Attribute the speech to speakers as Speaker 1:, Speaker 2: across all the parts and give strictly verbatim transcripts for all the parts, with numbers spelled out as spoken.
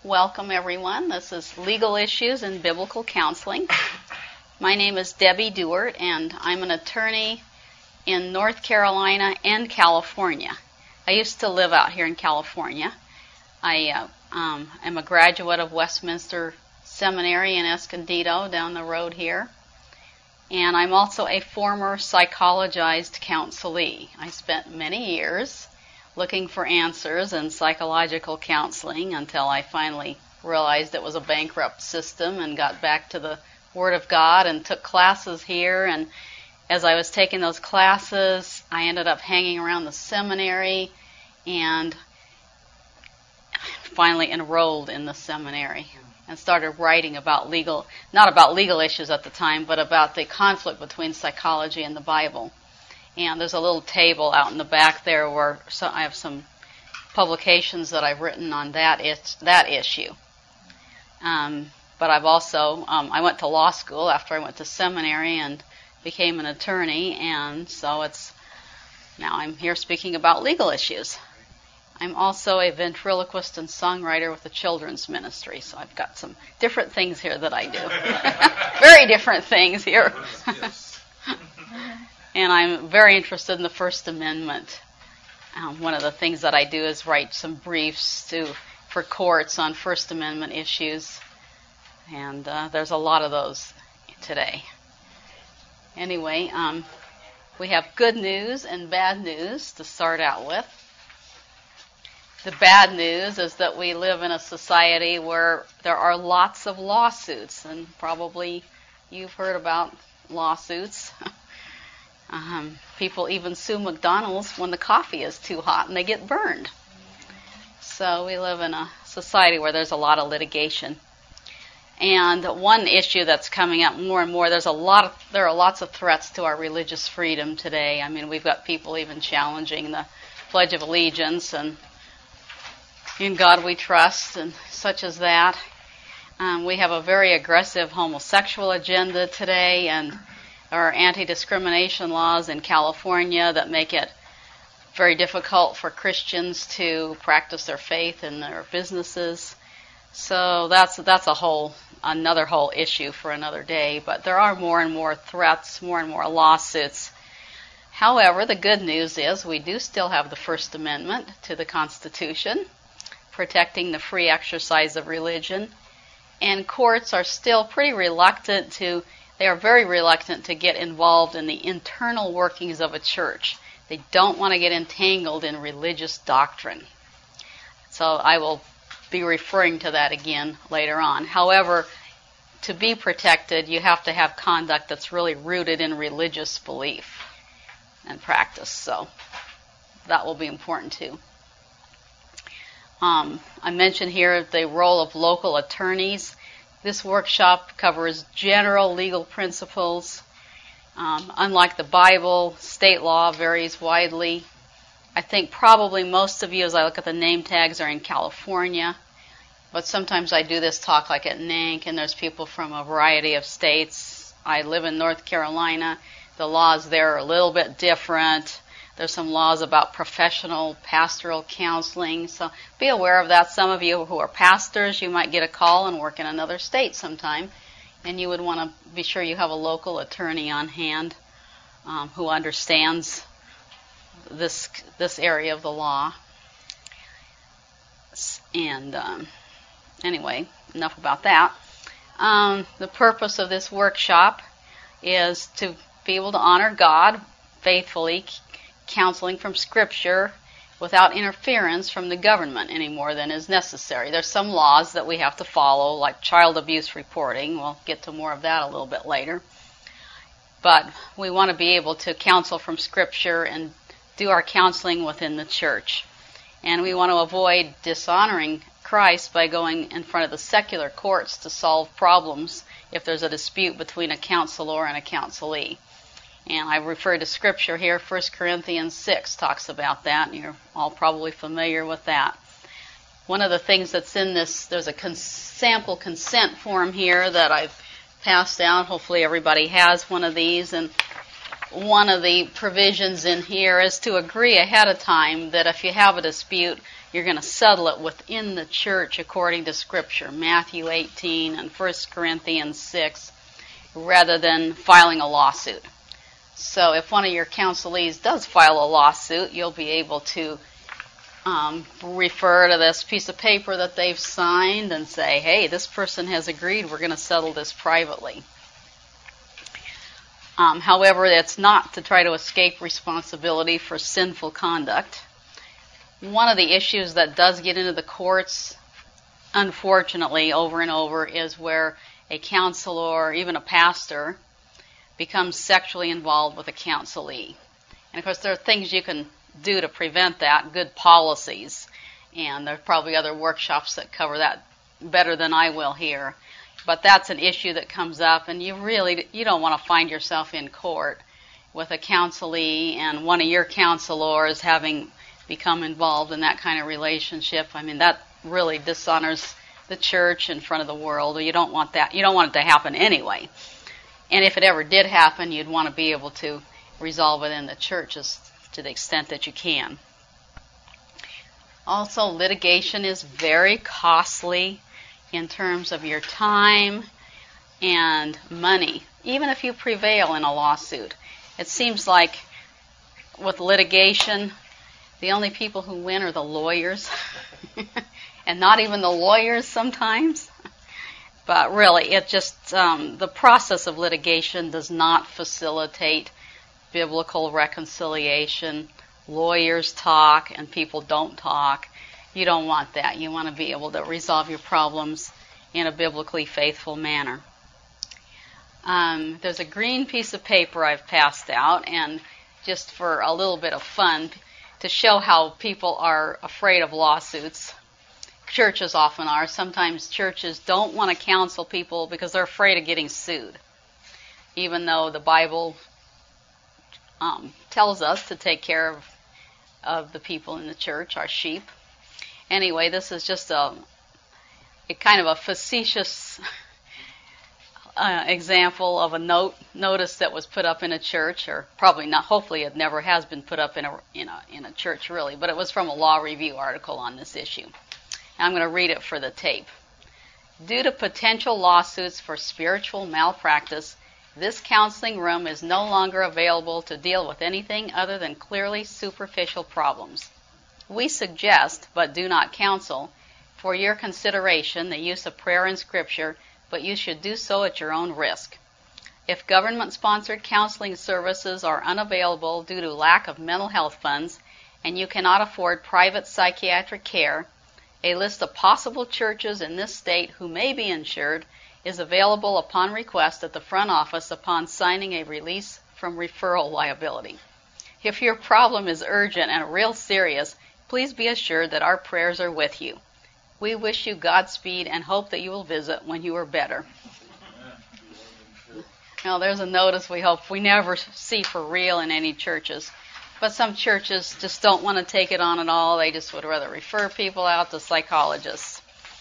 Speaker 1: Welcome, everyone. This is Legal Issues in Biblical Counseling. My name is Debbie Dewart, and I'm an attorney in North Carolina and California. I used to live out here in California. I uh, um, am a graduate of Westminster Seminary in Escondido down the road here. And I'm also a former psychologized counselee. I spent many years looking for answers in psychological counseling until I finally realized it was a bankrupt system and got back to the Word of God and took classes here. And as I was taking those classes, I ended up hanging around the seminary and finally enrolled in the seminary and started writing about legal, not about legal issues at the time, but about the conflict between psychology and the Bible. And there's a little table out in the back there where so I have some publications that I've written on that is, that issue. Um, but I've also, um, I went to law school after I went to seminary and became an attorney, and so it's, now I'm here speaking about legal issues. I'm also a ventriloquist and songwriter with the children's ministry, so I've got some different things here that I do. Very different things here. And I'm very interested in the First Amendment. Um, one of the things that I do is write some briefs to for courts on First Amendment issues. And uh, there's a lot of those today. Anyway, um, we have good news and bad news to start out with. The bad news is that we live in a society where there are lots of lawsuits, and probably you've heard about lawsuits. Um, people even sue McDonald's when the coffee is too hot and they get burned. So we live in a society where there's a lot of litigation. And one issue that's coming up more and more, there's a lot of, there are lots of threats to our religious freedom today. I mean, we've got people even challenging the Pledge of Allegiance and in God we trust and such as that. Um, we have a very aggressive homosexual agenda today, and our anti-discrimination laws in California that make it very difficult for Christians to practice their faith in their businesses. So that's that's a whole another whole issue for another day. But there are more and more threats, more and more lawsuits. However, the good news is we do still have the First Amendment to the Constitution, protecting the free exercise of religion. And courts are still pretty reluctant to They are very reluctant to get involved in the internal workings of a church. They don't want to get entangled in religious doctrine. So I will be referring to that again later on. However, to be protected, you have to have conduct that's really rooted in religious belief and practice. So that will be important too. Um, I mentioned here the role of local attorneys. This workshop covers general legal principles. Um, unlike the Bible, state law varies widely. I think probably most of you, as I look at the name tags, are in California. But sometimes I do this talk like at N A N C, and there's people from a variety of states. I live in North Carolina. The laws there are a little bit different. There's some laws about professional pastoral counseling, so be aware of that. Some of you who are pastors, you might get a call and work in another state sometime, and you would want to be sure you have a local attorney on hand um, who understands this this area of the law. And um, anyway, enough about that. Um, the purpose of this workshop is to be able to honor God faithfully, counseling from Scripture without interference from the government any more than is necessary. There's some laws that we have to follow, like child abuse reporting. We'll get to more of that a little bit later. But we want to be able to counsel from Scripture and do our counseling within the church. And we want to avoid dishonoring Christ by going in front of the secular courts to solve problems if there's a dispute between a counselor and a counselee. And I refer to Scripture here. First Corinthians six talks about that, and you're all probably familiar with that. One of the things that's in this, there's a cons- sample consent form here that I've passed out. Hopefully everybody has one of these. And one of the provisions in here is to agree ahead of time that if you have a dispute, you're going to settle it within the church according to Scripture, Matthew eighteen and First Corinthians six, rather than filing a lawsuit. So if one of your counselees does file a lawsuit, you'll be able to um, refer to this piece of paper that they've signed and say, hey, this person has agreed, we're going to settle this privately. Um, however, that's not to try to escape responsibility for sinful conduct. One of the issues that does get into the courts, unfortunately, over and over, is where a counselor or even a pastor becomes sexually involved with a counselee. And of course, there are things you can do to prevent that, good policies, and there are probably other workshops that cover that better than I will here. But that's an issue that comes up, and you really you don't want to find yourself in court with a counselee and one of your counselors having become involved in that kind of relationship. I mean, that really dishonors the church in front of the world. You don't want that. You don't want it to happen anyway. And if it ever did happen, you'd want to be able to resolve it in the churches to the extent that you can. Also, litigation is very costly in terms of your time and money, even if you prevail in a lawsuit. It seems like with litigation, the only people who win are the lawyers, and not even the lawyers sometimes. But really, it just, um, the process of litigation does not facilitate biblical reconciliation. Lawyers talk and people don't talk. You don't want that. You want to be able to resolve your problems in a biblically faithful manner. Um, there's a green piece of paper I've passed out, and just for a little bit of fun, to show how people are afraid of lawsuits. Churches often are. Sometimes churches don't want to counsel people because they're afraid of getting sued, even though the Bible um, tells us to take care of, of the people in the church, our sheep. Anyway, this is just a, a kind of a facetious uh, example of a note notice that was put up in a church, or probably not. Hopefully, it never has been put up in a in a in a church really, but it was from a Law Review article on this issue. I'm going to read it for the tape. Due to potential lawsuits for spiritual malpractice, this counseling room is no longer available to deal with anything other than clearly superficial problems. We suggest, but do not counsel, for your consideration the use of prayer and scripture, but you should do so at your own risk. If government-sponsored counseling services are unavailable due to lack of mental health funds, and you cannot afford private psychiatric care, a list of possible churches in this state who may be insured is available upon request at the front office upon signing a release from referral liability. If your problem is urgent and real serious, please be assured that our prayers are with you. We wish you Godspeed and hope that you will visit when you are better. Now, there's a notice we hope we never see for real in any churches. But some churches just don't want to take it on at all. They just would rather refer people out to psychologists.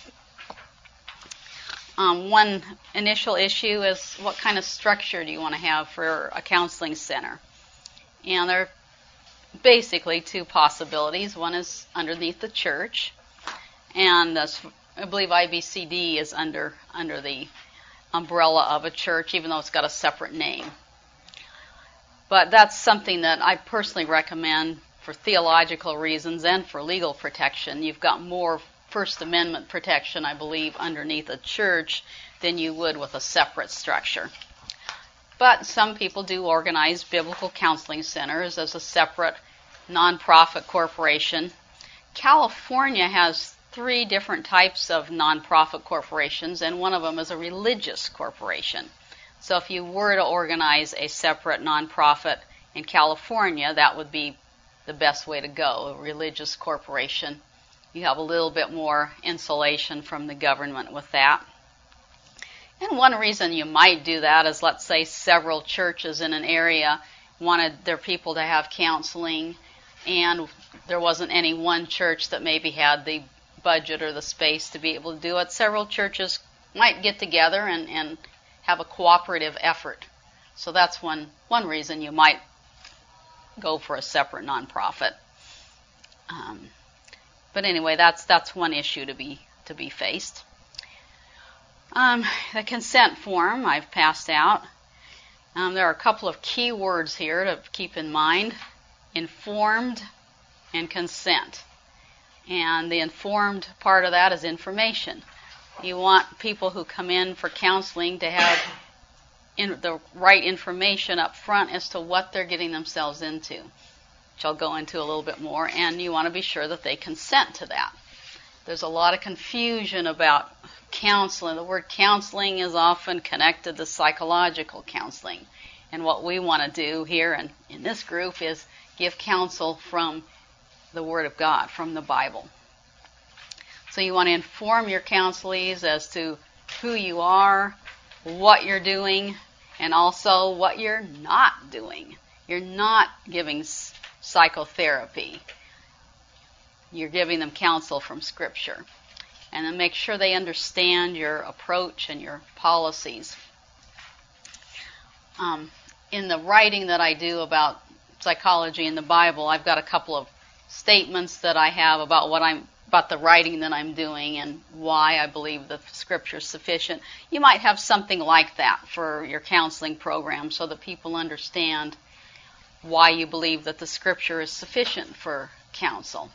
Speaker 1: Um, one initial issue is what kind of structure do you want to have for a counseling center? And there are basically two possibilities. One is underneath the church, and uh, I believe I B C D is under under the umbrella of a church, even though it's got a separate name. But that's something that I personally recommend for theological reasons and for legal protection. You've got more First Amendment protection, I believe, underneath a church than you would with a separate structure. But some people do organize biblical counseling centers as a separate nonprofit corporation. California has three different types of nonprofit corporations, and one of them is a religious corporation. So if you were to organize a separate nonprofit in California, that would be the best way to go, a religious corporation. You have a little bit more insulation from the government with that. And one reason you might do that is, let's say several churches in an area wanted their people to have counseling, and there wasn't any one church that maybe had the budget or the space to be able to do it. Several churches might get together and, and have a cooperative effort. So that's one, one reason you might go for a separate nonprofit. Um, but anyway, that's that's one issue to be to be faced. Um, the consent form I've passed out. Um, there are a couple of key words here to keep in mind: informed and consent. And the informed part of that is information. You want people who come in for counseling to have in the right information up front as to what they're getting themselves into, which I'll go into a little bit more, and you want to be sure that they consent to that. There's a lot of confusion about counseling. The word counseling is often connected to psychological counseling. And what we want to do here in, in this group is give counsel from the Word of God, from the Bible. So you want to inform your counselees as to who you are, what you're doing, and also what you're not doing. You're not giving psychotherapy. You're giving them counsel from Scripture. And then make sure they understand your approach and your policies. Um, in the writing that I do about psychology in the Bible, I've got a couple of statements that I have about what I'm about the writing that I'm doing and why I believe the Scripture is sufficient. You might have something like that for your counseling program so that people understand why you believe that the Scripture is sufficient for counsel.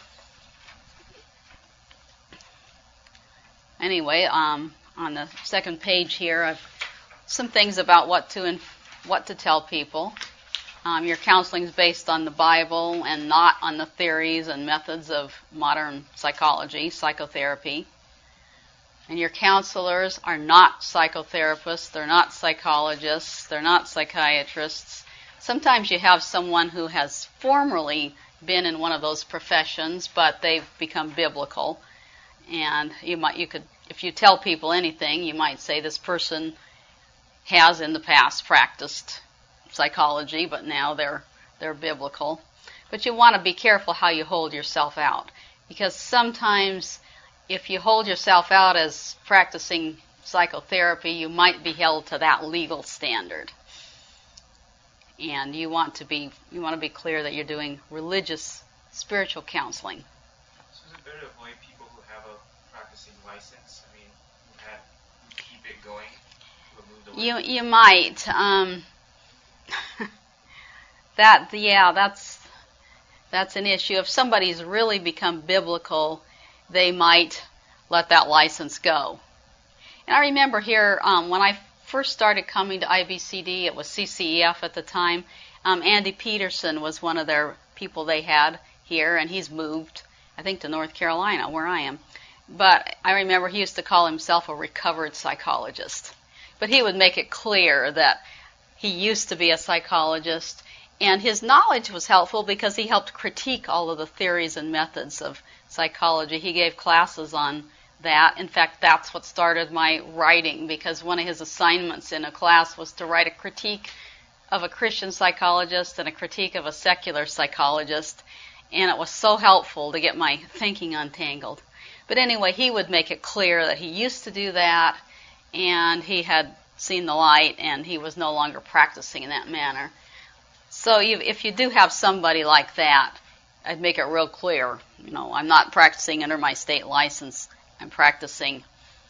Speaker 1: Anyway, um, on the second page here, I've some things about what to inf- what to tell people. Um, your counseling is based on the Bible and not on the theories and methods of modern psychology, psychotherapy. And your counselors are not psychotherapists, they're not psychologists, they're not psychiatrists. Sometimes you have someone who has formerly been in one of those professions, but they've become biblical. And you might, you could, if you tell people anything, you might say this person has in the past practiced psychology, but now they're they're biblical. But you want to be careful how you hold yourself out, because sometimes if you hold yourself out as practicing psychotherapy, you might be held to that legal standard. And you want to be you want to be clear that you're doing religious, spiritual counseling.
Speaker 2: So is it better to avoid people who have a practicing license? I mean, who have who keep it going, remove the
Speaker 1: You
Speaker 2: license?
Speaker 1: you might. Um, that yeah, that's that's an issue. If somebody's really become biblical, they might let that license go. And I remember here um, when I first started coming to I B C D, it was C C E F at the time. Um, Andy Peterson was one of their people they had here, and he's moved, I think, to North Carolina, where I am. But I remember he used to call himself a recovered psychologist. But he would make it clear that he used to be a psychologist, and his knowledge was helpful because he helped critique all of the theories and methods of psychology. He gave classes on that. In fact, that's what started my writing, because one of his assignments in a class was to write a critique of a Christian psychologist and a critique of a secular psychologist, and it was so helpful to get my thinking untangled. But anyway, he would make it clear that he used to do that, and he had seen the light, and he was no longer practicing in that manner. So you, if you do have somebody like that, I'd make it real clear, you know, I'm not practicing under my state license. I'm practicing.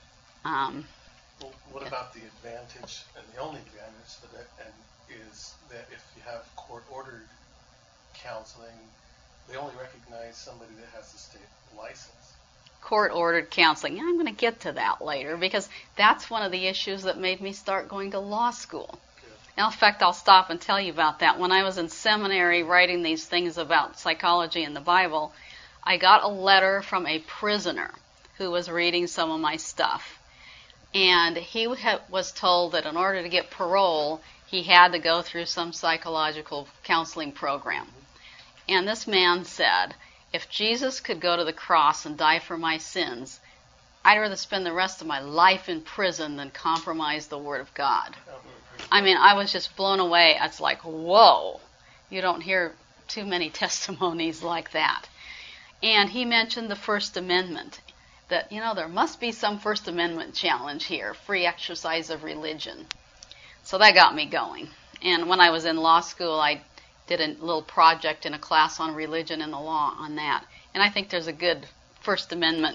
Speaker 1: Um,
Speaker 3: well, what about the advantage, and the only advantage for that, and is that if you have court-ordered counseling, they only recognize somebody that has the state license.
Speaker 1: Court-ordered counseling. Yeah, I'm going to get to that later, because that's one of the issues that made me start going to law school. Now, in fact, I'll stop and tell you about that. When I was in seminary writing these things about psychology and the Bible, I got a letter from a prisoner who was reading some of my stuff. And he was told that in order to get parole, he had to go through some psychological counseling program. And this man said, if Jesus could go to the cross and die for my sins, I'd rather spend the rest of my life in prison than compromise the Word of God. I mean, I was just blown away. It's like, whoa, you don't hear too many testimonies like that. And he mentioned the First Amendment, that, you know, there must be some First Amendment challenge here, free exercise of religion. So that got me going. And when I was in law school, I did a little project in a class on religion and the law on that. And I think there's a good First Amendment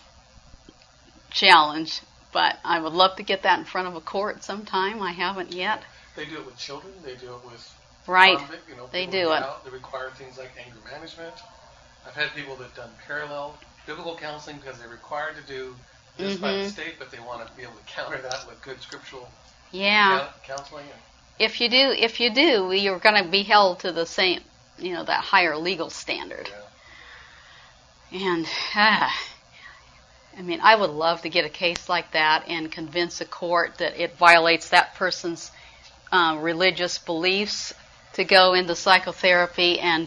Speaker 1: challenge, but I would love to get that in front of a court sometime. I haven't yet.
Speaker 3: They do it with children. They do it with
Speaker 1: Right.
Speaker 3: convict, you know,
Speaker 1: They
Speaker 3: people
Speaker 1: do
Speaker 3: who
Speaker 1: it.
Speaker 3: get out. They require things like anger management. I've had people that have done parallel biblical counseling because they're required to do this by the
Speaker 1: Mhm.
Speaker 3: state, but they want to be able to counter that with good scriptural
Speaker 1: Yeah.
Speaker 3: coun- counseling. And
Speaker 1: If you do, if you do, you're going to be held to the same, you know, that higher legal standard.
Speaker 3: yeah.
Speaker 1: And ah, I mean, I would love to get a case like that and convince a court that it violates that person's uh, religious beliefs to go into psychotherapy and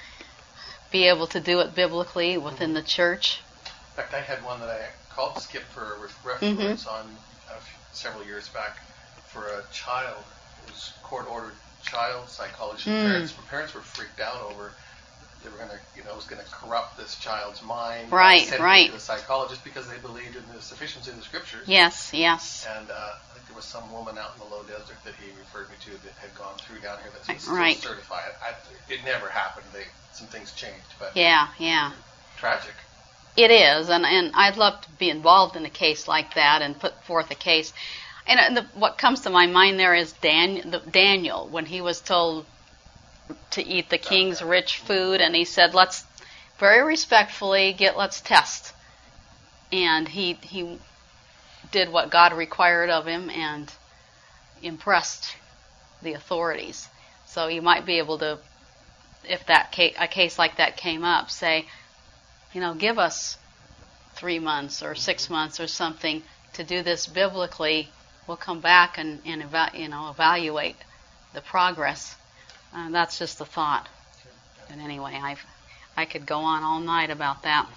Speaker 1: be able to do it biblically within the church.
Speaker 3: In fact, I had one that I called Skip for a ref-
Speaker 1: Mhm.
Speaker 3: reference on uh, several years back for a child. It was court-ordered child psychology.
Speaker 1: Mm.
Speaker 3: Parents, parents were freaked out over they were going to, you know, it was going to corrupt this child's mind.
Speaker 1: Right,
Speaker 3: send him
Speaker 1: right.
Speaker 3: to the psychologist because they believed in the sufficiency of the scriptures.
Speaker 1: Yes, yes.
Speaker 3: And uh, I think there was some woman out in the low desert that he referred me to that had gone through down here that was still
Speaker 1: Right.
Speaker 3: certified. I, it never happened. They, some things changed, but
Speaker 1: Yeah, yeah.
Speaker 3: tragic.
Speaker 1: It is, and, and I'd love to be involved in a case like that and put forth a case. And uh, the, what comes to my mind there is Dan, the, Daniel, when he was told to eat the king's rich food, and he said, let's very respectfully get, let's test. And he he did what God required of him and impressed the authorities. So you might be able to, if that case, a case like that came up, say, you know, give us three months or six months or something to do this biblically. We'll come back and, and eva- you know, evaluate the progress. Uh, that's just a thought. But anyway, I I could go on all night about that.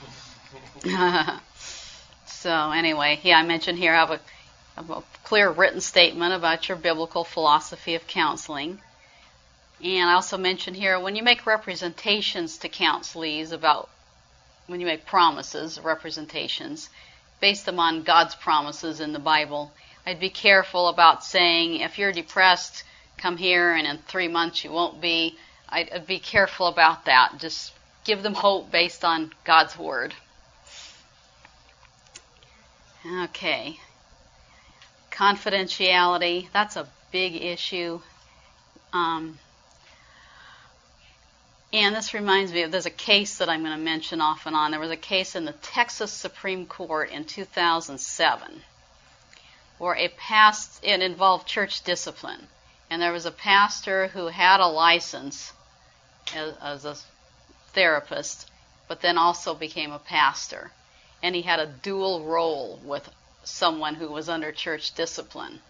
Speaker 1: So anyway, yeah, I mentioned here I have a, I have a clear written statement about your biblical philosophy of counseling. And I also mentioned here when you make representations to counselees about when you make promises, representations, based upon God's promises in the Bible, I'd be careful about saying, if you're depressed, come here, and in three months you won't be. I'd, I'd be careful about that. Just give them hope based on God's Word. Okay. Confidentiality, that's a big issue. Um, And this reminds me of, there's a case that I'm going to mention off and on. There was a case in the Texas Supreme Court in two thousand seven where a past, it involved church discipline. And there was a pastor who had a license as, as a therapist, but then also became a pastor. And he had a dual role with someone who was under church discipline.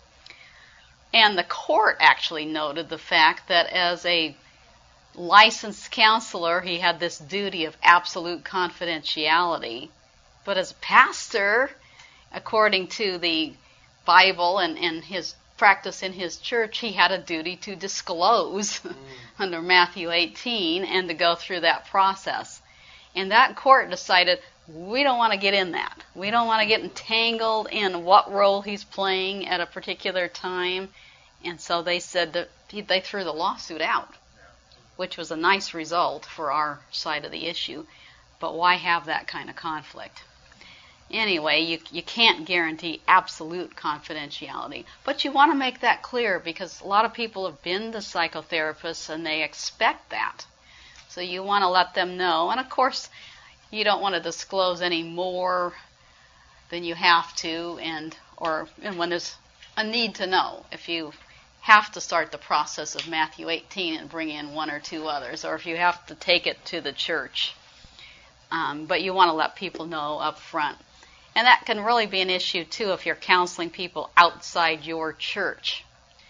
Speaker 1: And the court actually noted the fact that as a licensed counselor, he had this duty of absolute confidentiality. But as a pastor, according to the Bible and, and his practice in his church, he had a duty to disclose mm. under Matthew eighteen and to go through that process. And that court decided, we don't want to get in that. We don't want to get entangled in what role he's playing at a particular time. And so they said that he, they threw the lawsuit out, which was a nice result for our side of the issue. But why have that kind of conflict? Anyway, you you can't guarantee absolute confidentiality. But you want to make that clear because a lot of people have been to psychotherapists and they expect that. So you want to let them know. And of course, you don't want to disclose any more than you have to, and or and when there's a need to know. If you have to start the process of Matthew eighteen and bring in one or two others, or if you have to take it to the church. Um, but you want to let people know up front. And that can really be an issue, too, if you're counseling people outside your church.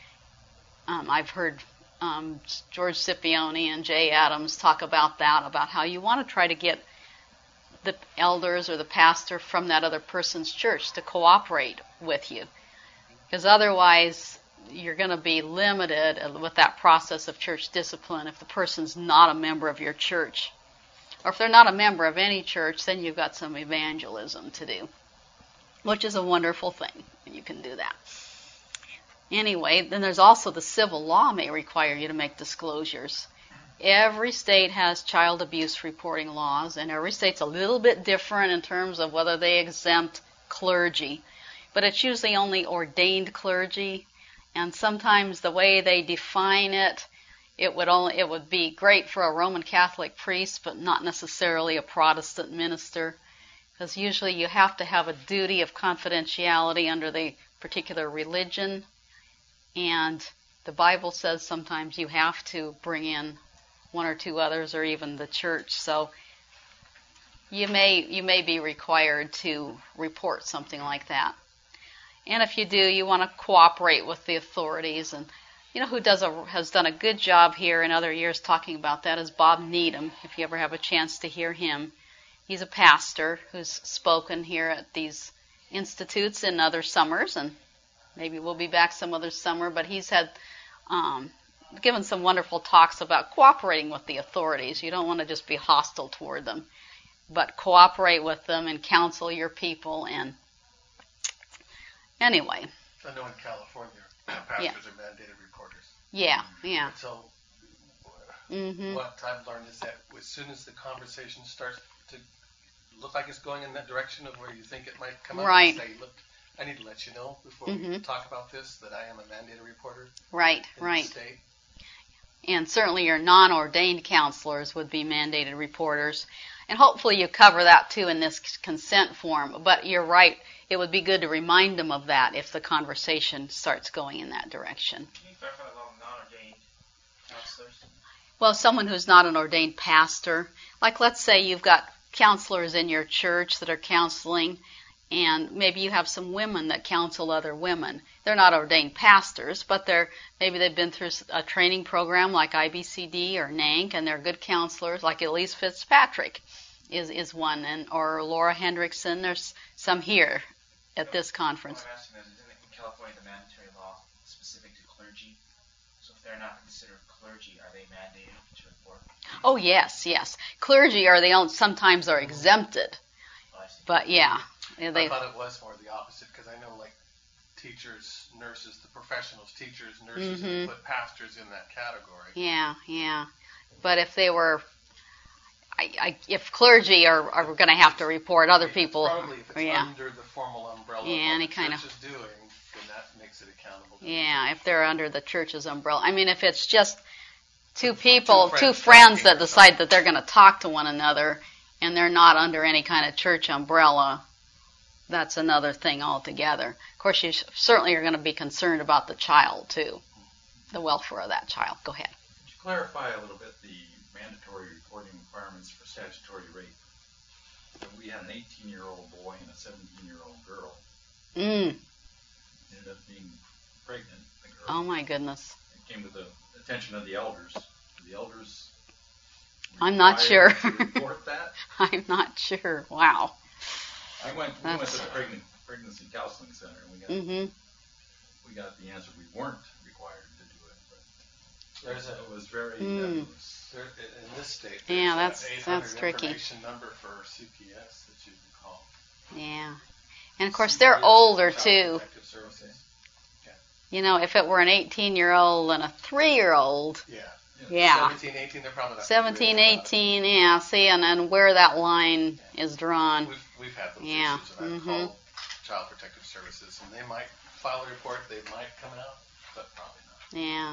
Speaker 1: Um, I've heard um, George Scipione and Jay Adams talk about that, about how you want to try to get the elders or the pastor from that other person's church to cooperate with you. Because otherwise, you're going to be limited with that process of church discipline if the person's not a member of your church. Or if they're not a member of any church, then you've got some evangelism to do, which is a wonderful thing, and you can do that. Anyway, then there's also the civil law may require you to make disclosures. Every state has child abuse reporting laws, and every state's a little bit different in terms of whether they exempt clergy. But it's usually only ordained clergy, and sometimes the way they define it, it would only it would be great for a Roman Catholic priest, but not necessarily a Protestant minister, because usually you have to have a duty of confidentiality under the particular religion, and the Bible says sometimes you have to bring in one or two others, or even the church. So you may you may be required to report something like that. And if you do, you want to cooperate with the authorities. And you know who does a, has done a good job here in other years talking about that is Bob Needham. If you ever have a chance to hear him, he's a pastor who's spoken here at these institutes in other summers, and maybe we'll be back some other summer. But he's had um, given some wonderful talks about cooperating with the authorities. You don't want to just be hostile toward them, but cooperate with them and counsel your people. And anyway.
Speaker 3: I know in California, pastors
Speaker 1: Yeah.
Speaker 3: are mandated reporters.
Speaker 1: Yeah, yeah.
Speaker 3: And so
Speaker 1: Mm-hmm.
Speaker 3: what I've learned is that as soon as the conversation starts to look like it's going in that direction of where you think it might come up,
Speaker 1: Right.
Speaker 3: say, look, I need to let you know before
Speaker 1: Mhm.
Speaker 3: we talk about this that I am a mandated reporter
Speaker 1: Right,
Speaker 3: in
Speaker 1: right.
Speaker 3: the state.
Speaker 1: And certainly your non-ordained counselors would be mandated reporters. And hopefully you cover that too in this consent form. But you're right, it would be good to remind them of that if the conversation starts going in that direction.
Speaker 2: Can you clarify about non-ordained counselors?
Speaker 1: Well, someone who's not an ordained pastor, like let's say you've got counselors in your church that are counseling, and maybe you have some women that counsel other women. They're not ordained pastors, but they're maybe they've been through a training program like I B C D or N A N C, and they're good counselors, like Elise Fitzpatrick is, is one, and or Laura Hendrickson. There's some here at this conference.
Speaker 2: What I'm asking is, isn't it in California the mandatory law specific to clergy? So if they're not considered clergy, are they mandated to report?
Speaker 1: Oh, yes, yes. Clergy are the only, sometimes are exempted,
Speaker 2: Oh, I see.
Speaker 1: but yeah.
Speaker 3: I
Speaker 1: They,
Speaker 3: thought it was more the opposite because I know like teachers, nurses, the professionals, teachers, nurses, and
Speaker 1: Mhm.
Speaker 3: you put pastors in that category.
Speaker 1: yeah, yeah. But if they were, I, I, if clergy are, are going to have to report other
Speaker 3: It's
Speaker 1: people,
Speaker 3: Probably if it's
Speaker 1: yeah.
Speaker 3: under the formal umbrella
Speaker 1: Yeah,
Speaker 3: of
Speaker 1: any
Speaker 3: what the
Speaker 1: kind
Speaker 3: church
Speaker 1: of-
Speaker 3: is doing, then that makes it accountable. to
Speaker 1: Yeah, if they're under the church's umbrella. I mean, if it's just two
Speaker 3: Two
Speaker 1: people,
Speaker 3: friends
Speaker 1: two friends
Speaker 3: talking
Speaker 1: that
Speaker 3: or
Speaker 1: decide
Speaker 3: something.
Speaker 1: that they're going to talk to one another and they're not under any kind of church umbrella, that's another thing altogether. Of course, you certainly are going to be concerned about the child, too, the welfare of that child. Go ahead.
Speaker 4: Could you clarify a little bit the mandatory reporting requirements for statutory rape? So we had an eighteen-year-old boy and a seventeen-year-old girl.
Speaker 1: Mm.
Speaker 4: Ended up being pregnant, the girl.
Speaker 1: Oh, my goodness.
Speaker 4: It came to the attention of the elders. The elders
Speaker 1: I'm not sure.
Speaker 4: required to report that.
Speaker 1: I'm not sure. Wow.
Speaker 4: I went, we went
Speaker 1: That's-
Speaker 4: to the pregnant, pregnancy counseling center, and we got
Speaker 1: Mm-hmm.
Speaker 4: we got the answer we weren't required to do it. But
Speaker 3: There's a
Speaker 4: it was very
Speaker 1: Mm.
Speaker 4: that was,
Speaker 3: There, in this state,
Speaker 1: Yeah,
Speaker 3: there's
Speaker 1: that's-
Speaker 3: an eight hundred
Speaker 1: that's tricky.
Speaker 3: information number for C P S that you can call.
Speaker 1: Yeah. And, of course, they're older,
Speaker 3: Child
Speaker 1: too.
Speaker 3: Protective Services.
Speaker 1: You know, if it were an eighteen-year-old and a three-year-old,
Speaker 3: Yeah.
Speaker 1: yeah.
Speaker 3: seventeen, eighteen, they're probably not.
Speaker 1: seventeen,
Speaker 3: worried about it.
Speaker 1: eighteen, yeah, see, and then where that line is drawn.
Speaker 3: We've, we've had those
Speaker 1: Yeah,
Speaker 3: issues, and I've
Speaker 1: mhm.
Speaker 3: called Child Protective Services, and they might file a report, they might come out, but probably not.
Speaker 1: Yeah.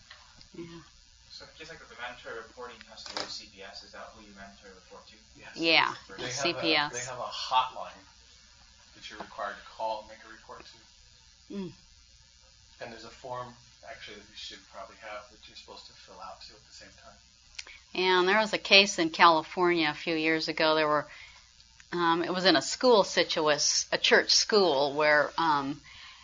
Speaker 2: So just like with the mandatory reporting has to go to C P S, is that who you mandatory report to?
Speaker 3: Yes.
Speaker 1: Yeah,
Speaker 3: They have
Speaker 1: C P S.
Speaker 3: A, they have a hotline that you're required to call and make a report to.
Speaker 1: Mm.
Speaker 3: And there's a form, actually, that you should probably have that you're supposed to fill out too at the same time.
Speaker 1: And there was a case in California a few years ago. There were, um, it was in a school situation, a church school, where um,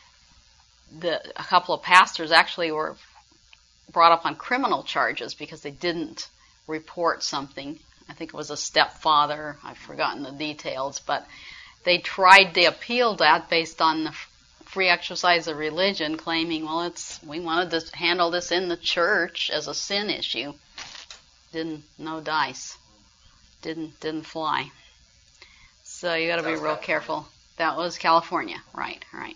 Speaker 1: the a couple of pastors actually were brought up on criminal charges because they didn't report something. I think it was a stepfather. I've forgotten the details, but they tried to appeal that based on the free exercise of religion, claiming, well, it's we wanted to handle this in the church as a sin issue. Didn't no dice. Didn't didn't fly. So you got to
Speaker 3: That
Speaker 1: be
Speaker 3: was
Speaker 1: real
Speaker 3: California.
Speaker 1: careful. That was California, right? Right.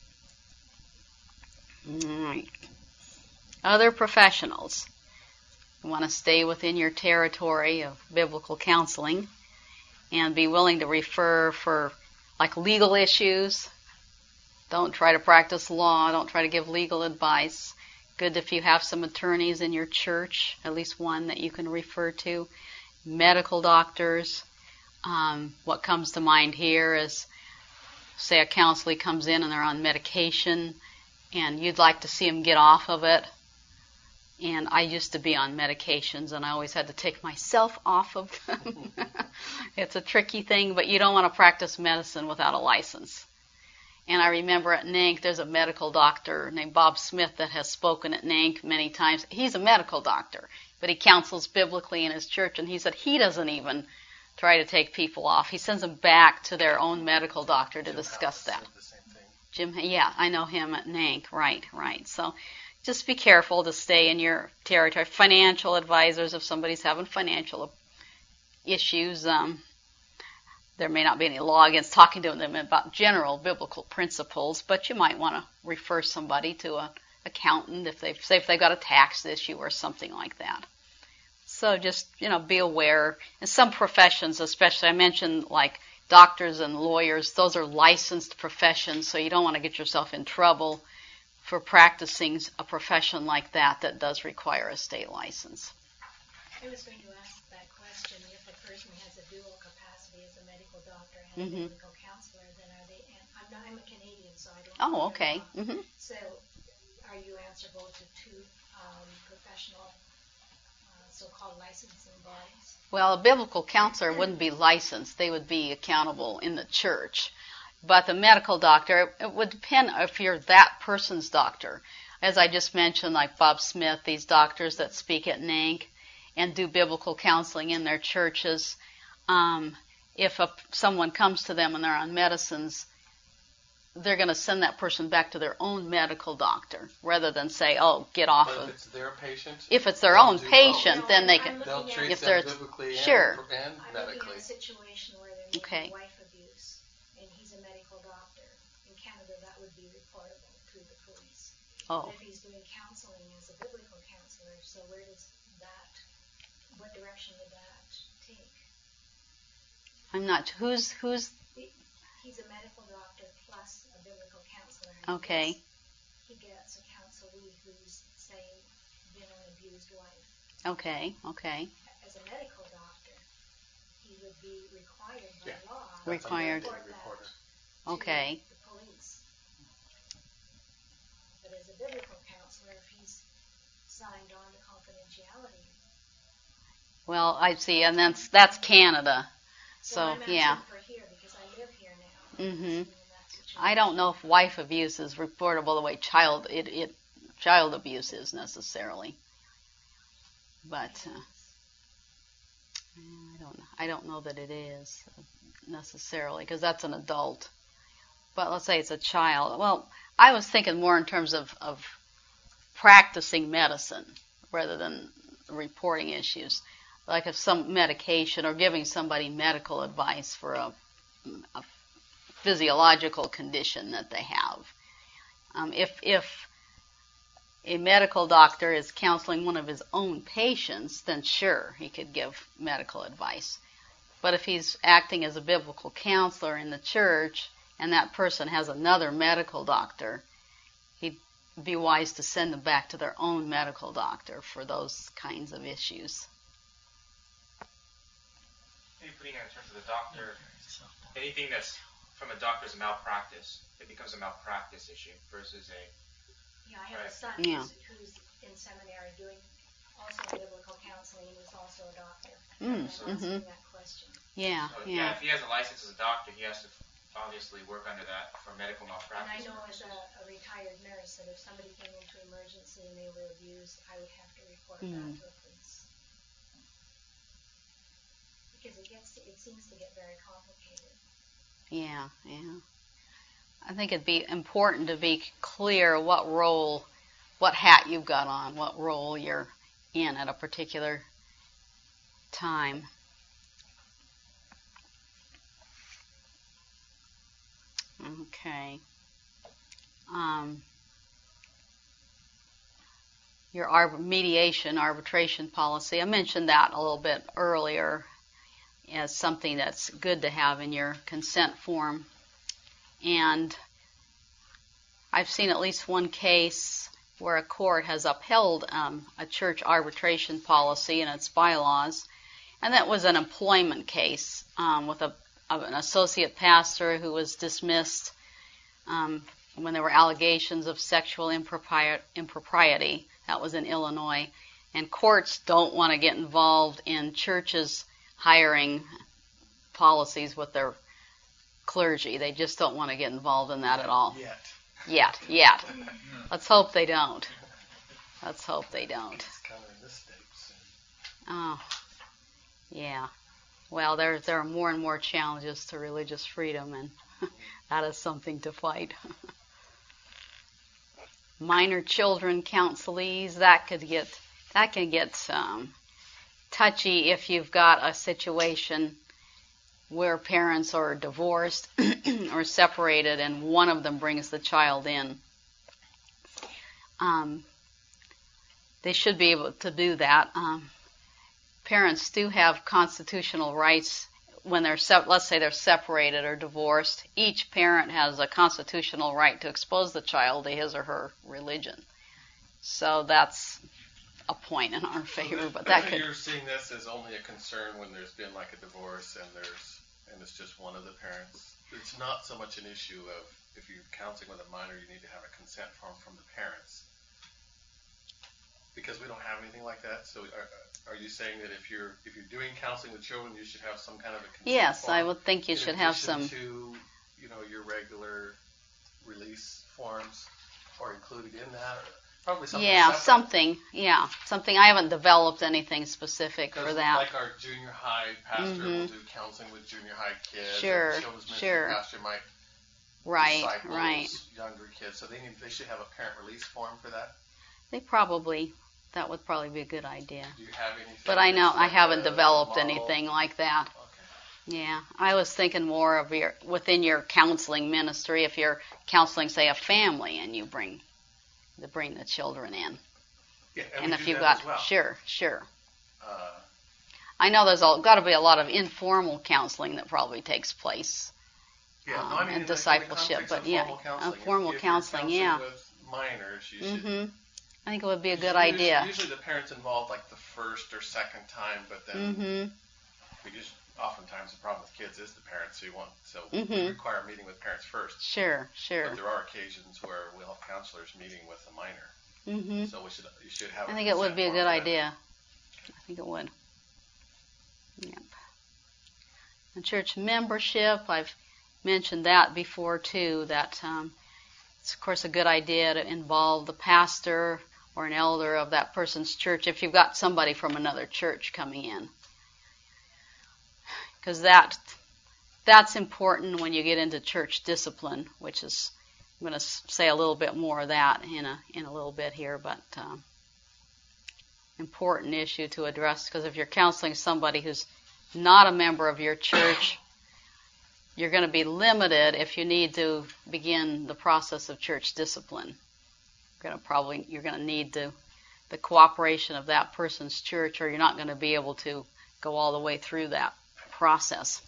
Speaker 1: All right. Other professionals. You want to stay within your territory of biblical counseling and be willing to refer for like legal issues. Don't try to practice law. Don't try to give legal advice. Good if you have some attorneys in your church, at least one that you can refer to. Medical doctors. Um, what comes to mind here is, say a counselee comes in and they're on medication and you'd like to see them get off of it. And I used to be on medications and I always had to take myself off of them. It's a tricky thing, but you don't want to practice medicine without a license. And I remember at N A N C there's a medical doctor named Bob Smith that has spoken at N A N C many times. He's a medical doctor, but he counsels biblically in his church, and he said he doesn't even try to take people off. He sends them back to their own medical doctor to
Speaker 3: Jim
Speaker 1: discuss
Speaker 3: Hallis
Speaker 1: that.
Speaker 3: said the same thing.
Speaker 1: Jim, yeah, I know him at N A N C. Right, right. So just be careful to stay in your territory. Financial advisors, if somebody's having financial issues, um, there may not be any law against talking to them about general biblical principles, but you might want to refer somebody to an accountant if they've, say if they've got a tax issue or something like that. So just, you know, be aware. In some professions, especially, I mentioned like doctors and lawyers, those are licensed professions, so you don't want to get yourself in trouble for practicing a profession like that that does require a state license.
Speaker 5: I was going to ask that question. If a person has a dual capacity as a medical doctor and
Speaker 1: Mm-hmm.
Speaker 5: a medical counselor, then are they, and I'm, not, I'm a Canadian, so I don't
Speaker 1: Oh,
Speaker 5: know
Speaker 1: okay.
Speaker 5: the law.
Speaker 1: Mm-hmm.
Speaker 5: So are you answerable to two um, professional uh, so-called licensing bodies?
Speaker 1: Well, a biblical counselor wouldn't be licensed. They would be accountable in the church. But the medical doctor, it would depend if you're that person's doctor. As I just mentioned, like Bob Smith, these doctors that speak at N A N C and do biblical counseling in their churches, um, if a, someone comes to them and they're on medicines, they're going to send that person back to their own medical doctor rather than say, oh, get off
Speaker 3: But
Speaker 1: of
Speaker 3: if it's their patient,
Speaker 1: If it's their
Speaker 3: they'll
Speaker 1: own
Speaker 3: do both.
Speaker 1: patient,
Speaker 5: No,
Speaker 1: then they
Speaker 5: I'm
Speaker 1: can.
Speaker 3: They'll
Speaker 5: looking
Speaker 3: treat
Speaker 5: at-
Speaker 1: If
Speaker 3: them
Speaker 1: they're-
Speaker 3: biblically
Speaker 1: sure.
Speaker 3: and, and
Speaker 5: I'm looking
Speaker 3: medically.
Speaker 5: at a situation where there may
Speaker 1: Okay.
Speaker 5: be wife abuse, and he's a medical doctor. In Canada, that would be reportable through the police.
Speaker 1: Oh,
Speaker 5: But if he's doing counseling as a biblical counselor, so where does that, what direction would that take?
Speaker 1: I'm not. Who's who's
Speaker 5: He- He's a medical doctor plus a biblical counselor. and he
Speaker 1: okay?
Speaker 5: gets- He gets a counselee who's, say, been an abused wife.
Speaker 1: Okay, okay.
Speaker 5: As a medical doctor, he would be required by
Speaker 3: Yeah.
Speaker 5: law
Speaker 3: That's
Speaker 5: to
Speaker 1: Required.
Speaker 5: report
Speaker 3: mandatory
Speaker 5: that
Speaker 3: reporter.
Speaker 5: to
Speaker 1: Okay.
Speaker 5: the police. But as a biblical counselor, if he's signed on to confidentiality,
Speaker 1: Well, I see, and that's that's Canada.
Speaker 5: so,
Speaker 1: So
Speaker 5: I'm asking
Speaker 1: yeah.
Speaker 5: for here because I live here now.
Speaker 1: Mhm.
Speaker 5: I'm in that situation.
Speaker 1: I don't know if wife abuse is reportable the way child it, it child abuse is necessarily. But uh, I don't I don't know that it is necessarily because that's an adult. But let's say it's a child. Well, I was thinking more in terms of, of practicing medicine rather than reporting issues. Like if some medication or giving somebody medical advice for a, a physiological condition that they have. Um, if if a medical doctor is counseling one of his own patients, then sure, he could give medical advice. But if he's acting as a biblical counselor in the church and that person has another medical doctor, he'd be wise to send them back to their own medical doctor for those kinds of issues.
Speaker 2: Maybe putting it in terms of the doctor, anything that's from a doctor's malpractice, it becomes a malpractice issue versus a,
Speaker 5: Yeah, I have a
Speaker 2: Right.
Speaker 5: son
Speaker 1: Yeah.
Speaker 5: who's, who's in seminary doing also biblical counseling and who's also a doctor.
Speaker 1: Mm,
Speaker 5: So I'm asking
Speaker 1: mhm.
Speaker 5: that question.
Speaker 1: Yeah,
Speaker 2: so
Speaker 1: yeah.
Speaker 2: if he has a license as a doctor, he has to obviously work under that for medical
Speaker 5: And I
Speaker 2: malpractice.
Speaker 5: know as a, a retired nurse that if somebody came into emergency and they were abused, I would have to report
Speaker 1: Mm.
Speaker 5: that to the police. Because it gets, it seems to get very complicated.
Speaker 1: Yeah, yeah. I think it'd be important to be clear what role, what hat you've got on, what role you're in at a particular time. Okay. Um, your arb- mediation arbitration policy. I mentioned that a little bit earlier as something that's good to have in your consent form. And I've seen at least one case where a court has upheld um, a church arbitration policy and its bylaws, and that was an employment case um, with a, an associate pastor who was dismissed um, when there were allegations of sexual impropri- impropriety. That was in Illinois. And courts don't want to get involved in churches hiring policies with their clergy. They just don't want to get involved in that at all.
Speaker 3: Yet.
Speaker 1: Yet, yet. Let's hope they don't. Let's hope they don't.
Speaker 3: It's kind of in the States.
Speaker 1: Oh, yeah. Well, there there are more and more challenges to religious freedom, and that is something to fight. Minor children counselees, that could get that can get um, touchy if you've got a situation where parents are divorced or separated and one of them brings the child in. Um, they should be able to do that. Um, parents do have constitutional rights when they're, se- let's say they're separated or divorced. Each parent has a constitutional right to expose the child to his or her religion. So that's a point in our favor, but that could...
Speaker 3: You're seeing this as only a concern when there's been like a divorce and there's and it's just one of the parents. It's not so much an issue of if you're counseling with a minor, you need to have a consent form from the parents. Because we don't have anything like that. So are, are you saying that if you're if you're doing counseling with children, you should have some kind of a consent
Speaker 1: Yes,
Speaker 3: form?
Speaker 1: I would think you
Speaker 3: in
Speaker 1: should have
Speaker 3: addition
Speaker 1: some...
Speaker 3: to, you know, your regular release forms, or included in that, or probably something
Speaker 1: Yeah,
Speaker 3: separate.
Speaker 1: something. Yeah, something. I haven't developed anything specific for
Speaker 3: Because
Speaker 1: that.
Speaker 3: like our junior high pastor
Speaker 1: Mhm.
Speaker 3: will do counseling with junior high kids.
Speaker 1: Sure,
Speaker 3: and children's ministry
Speaker 1: sure.
Speaker 3: pastor might
Speaker 1: Right,
Speaker 3: disciple
Speaker 1: right.
Speaker 3: younger kids. So they need they should have a parent release form for that.
Speaker 1: They probably, that would probably be a good idea.
Speaker 3: Do you have anything?
Speaker 1: But I know
Speaker 3: that's
Speaker 1: I
Speaker 3: like
Speaker 1: haven't
Speaker 3: a
Speaker 1: developed
Speaker 3: model?
Speaker 1: anything like that.
Speaker 3: Okay.
Speaker 1: Yeah, I was thinking more of your within your counseling ministry. If you're counseling, say, a family, and you bring, to bring the children in,
Speaker 3: Yeah,
Speaker 1: and,
Speaker 3: and, we
Speaker 1: if
Speaker 3: do
Speaker 1: you've
Speaker 3: that
Speaker 1: got,
Speaker 3: as well.
Speaker 1: sure, sure.
Speaker 3: Uh,
Speaker 1: I know there's got to be a lot of informal counseling that probably takes place.
Speaker 3: yeah, no,
Speaker 1: um,
Speaker 3: I mean,
Speaker 1: and
Speaker 3: in the-
Speaker 1: discipleship,
Speaker 3: in the
Speaker 1: but
Speaker 3: context
Speaker 1: yeah,
Speaker 3: of formal counseling.
Speaker 1: uh, formal
Speaker 3: if, if
Speaker 1: counseling,
Speaker 3: you're
Speaker 1: yeah.
Speaker 3: counseling with minors, you should.
Speaker 1: hmm I think it would be a good
Speaker 3: usually,
Speaker 1: idea.
Speaker 3: Usually the parents involved like the first or second time, but then
Speaker 1: hmm
Speaker 3: we just oftentimes the problem with kids is the parents who want so
Speaker 1: Mhm.
Speaker 3: we require a meeting with parents first.
Speaker 1: Sure, sure.
Speaker 3: But there are occasions where we'll have counselors meeting with a minor,
Speaker 1: hmm
Speaker 3: so we should you should have.
Speaker 1: I
Speaker 3: a
Speaker 1: think it would
Speaker 3: consent
Speaker 1: be a
Speaker 3: form
Speaker 1: good
Speaker 3: for that.
Speaker 1: idea. I think it would. Yep. And church membership, I've mentioned that before too, that um, it's of course a good idea to involve the pastor or an elder of that person's church if you've got somebody from another church coming in. Because that, that's important when you get into church discipline, which is, I'm going to say a little bit more of that in a, in a little bit here, but um, important issue to address, because if you're counseling somebody who's not a member of your church, you're going to be limited if you need to begin the process of church discipline. You're going to probably you're going to need to, the cooperation of that person's church, or you're not going to be able to go all the way through that process.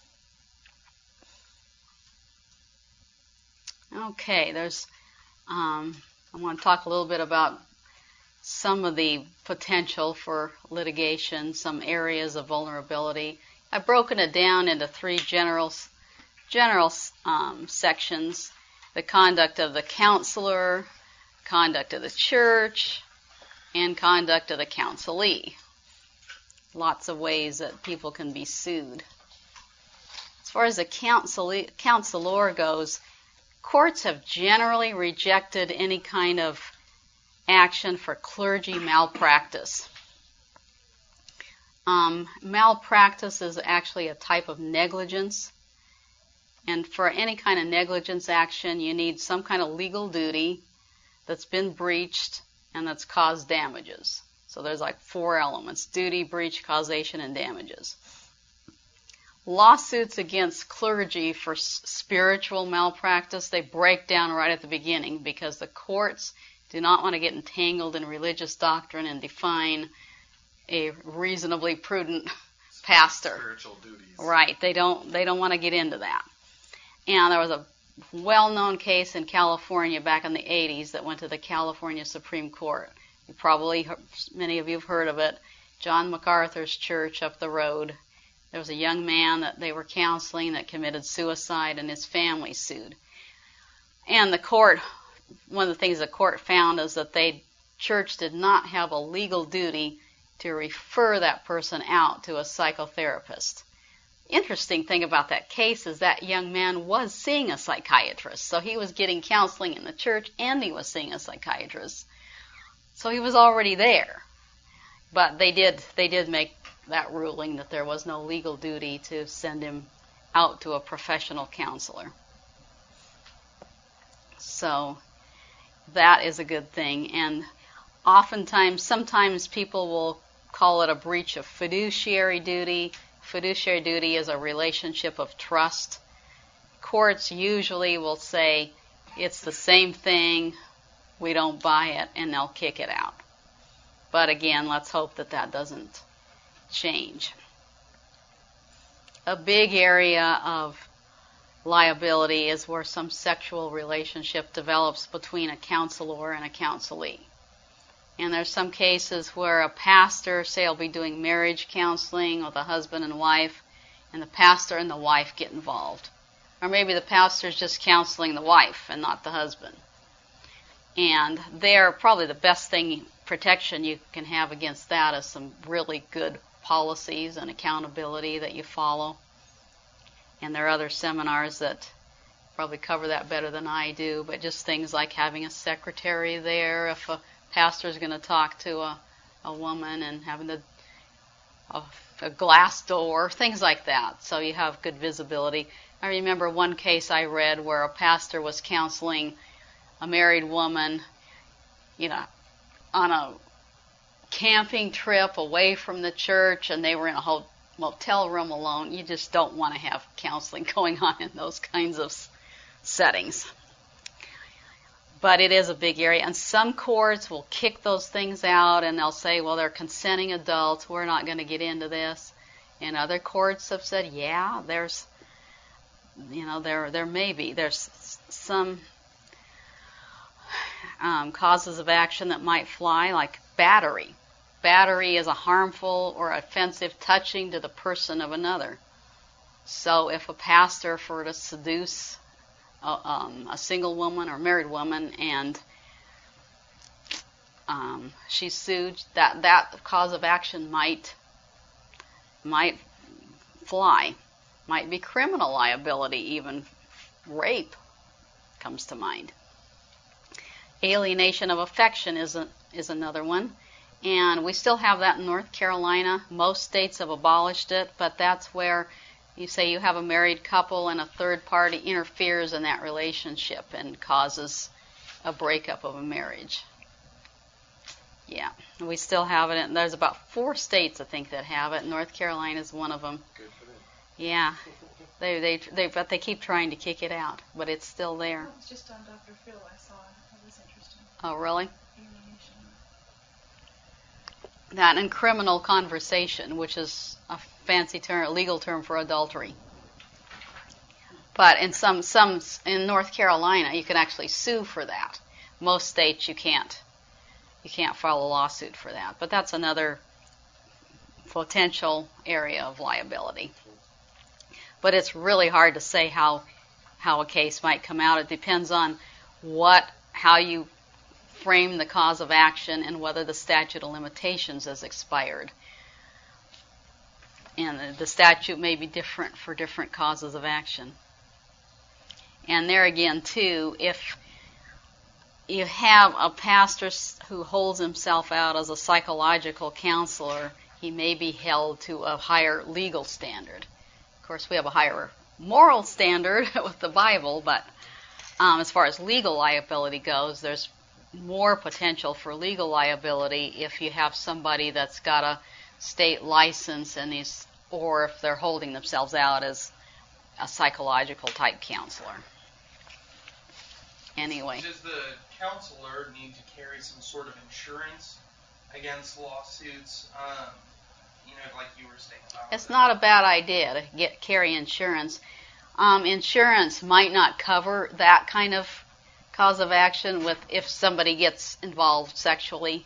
Speaker 1: Okay, there's. Um, I want to talk a little bit about some of the potential for litigation, some areas of vulnerability. I've broken it down into three general general um, sections: the conduct of the counselor, conduct of the church, and conduct of the counselee. Lots of ways that people can be sued. As far as the counselee, counselor goes, courts have generally rejected any kind of action for clergy malpractice. Um, malpractice is actually a type of negligence. And for any kind of negligence action, you need some kind of legal duty that's been breached and that's caused damages. So there's like four elements: duty, breach, causation, and damages. Lawsuits against clergy for s- spiritual malpractice, they break down right at the beginning because the courts do not want to get entangled in religious doctrine and define a reasonably prudent pastor.
Speaker 3: Spiritual duties.
Speaker 1: Right. They don't they don't want to get into that. And there was a well-known case in California back in the eighties that went to the California Supreme Court. You probably, many of you have heard of it. John MacArthur's church up the road. There was a young man that they were counseling that committed suicide, and his family sued. And the court, one of the things the court found is that the church did not have a legal duty to refer that person out to a psychotherapist. Interesting thing about that case is that young man was seeing a psychiatrist. So he was getting counseling in the church and he was seeing a psychiatrist. So he was already there. But they did they did make that ruling that there was no legal duty to send him out to a professional counselor. So that is a good thing. And oftentimes, sometimes people will call it a breach of fiduciary duty. Fiduciary duty is a relationship of trust. Courts usually will say, it's the same thing, we don't buy it, and they'll kick it out. But again, let's hope that that doesn't change. A big area of liability is where some sexual relationship develops between a counselor and a counselee. And there's some cases where a pastor, say, will be doing marriage counseling with a husband and wife, and the pastor and the wife get involved. Or maybe the pastor's just counseling the wife and not the husband. And they're probably the best thing, protection you can have against that is some really good policies and accountability that you follow. And there are other seminars that probably cover that better than I do, but just things like having a secretary there if a pastor's going to talk to a, a woman, and having the, a, a glass door, things like that, so you have good visibility. I remember one case I read where a pastor was counseling a married woman, you know, on a camping trip away from the church, and they were in a whole motel room alone. You just don't want to have counseling going on in those kinds of settings. But it is a big area, and some courts will kick those things out, and they'll say, well, they're consenting adults, we're not going to get into this. And other courts have said, yeah, there's, you know, there there may be. There's some um, causes of action that might fly, like battery. Battery is a harmful or offensive touching to the person of another. So if a pastor were to seduce a, um, a single woman or married woman and um, she's sued, that, that cause of action might might fly. Might be criminal liability, even rape comes to mind. Alienation of affection is a, is another one. And we still have that in North Carolina. Most states have abolished it, but that's where you say you have a married couple and a third party interferes in that relationship and causes a breakup of a marriage. Yeah, we still have it. And there's about four states, I think, that have it. North Carolina is one of them.
Speaker 3: Good for them.
Speaker 1: Yeah, they they they but they keep trying to kick it out, but it's still there.
Speaker 6: Well, it's just on Doctor Phil. I saw it. That was interesting.
Speaker 1: Oh, really?
Speaker 6: Alienation.
Speaker 1: That and criminal conversation, which is a fancy term, a legal term for adultery. But in some some in North Carolina, you can actually sue for that. Most states you can't. You can't file a lawsuit for that. But that's another potential area of liability. But it's really hard to say how how a case might come out. It depends on what how you frame the cause of action and whether the statute of limitations has expired. And the statute may be different for different causes of action. And there again, too, if you have a pastor who holds himself out as a psychological counselor, he may be held to a higher legal standard. Of course, we have a higher moral standard with the Bible, but um, as far as legal liability goes, there's more potential for legal liability if you have somebody that's got a state license and is, or if they're holding themselves out as a psychological type counselor. anyway.
Speaker 7: Does the counselor need to carry some sort of insurance against lawsuits? Um, you know, like you were saying about
Speaker 1: It's not a bad idea to get carry insurance. Um, insurance might not cover that kind of cause of action with if somebody gets involved sexually,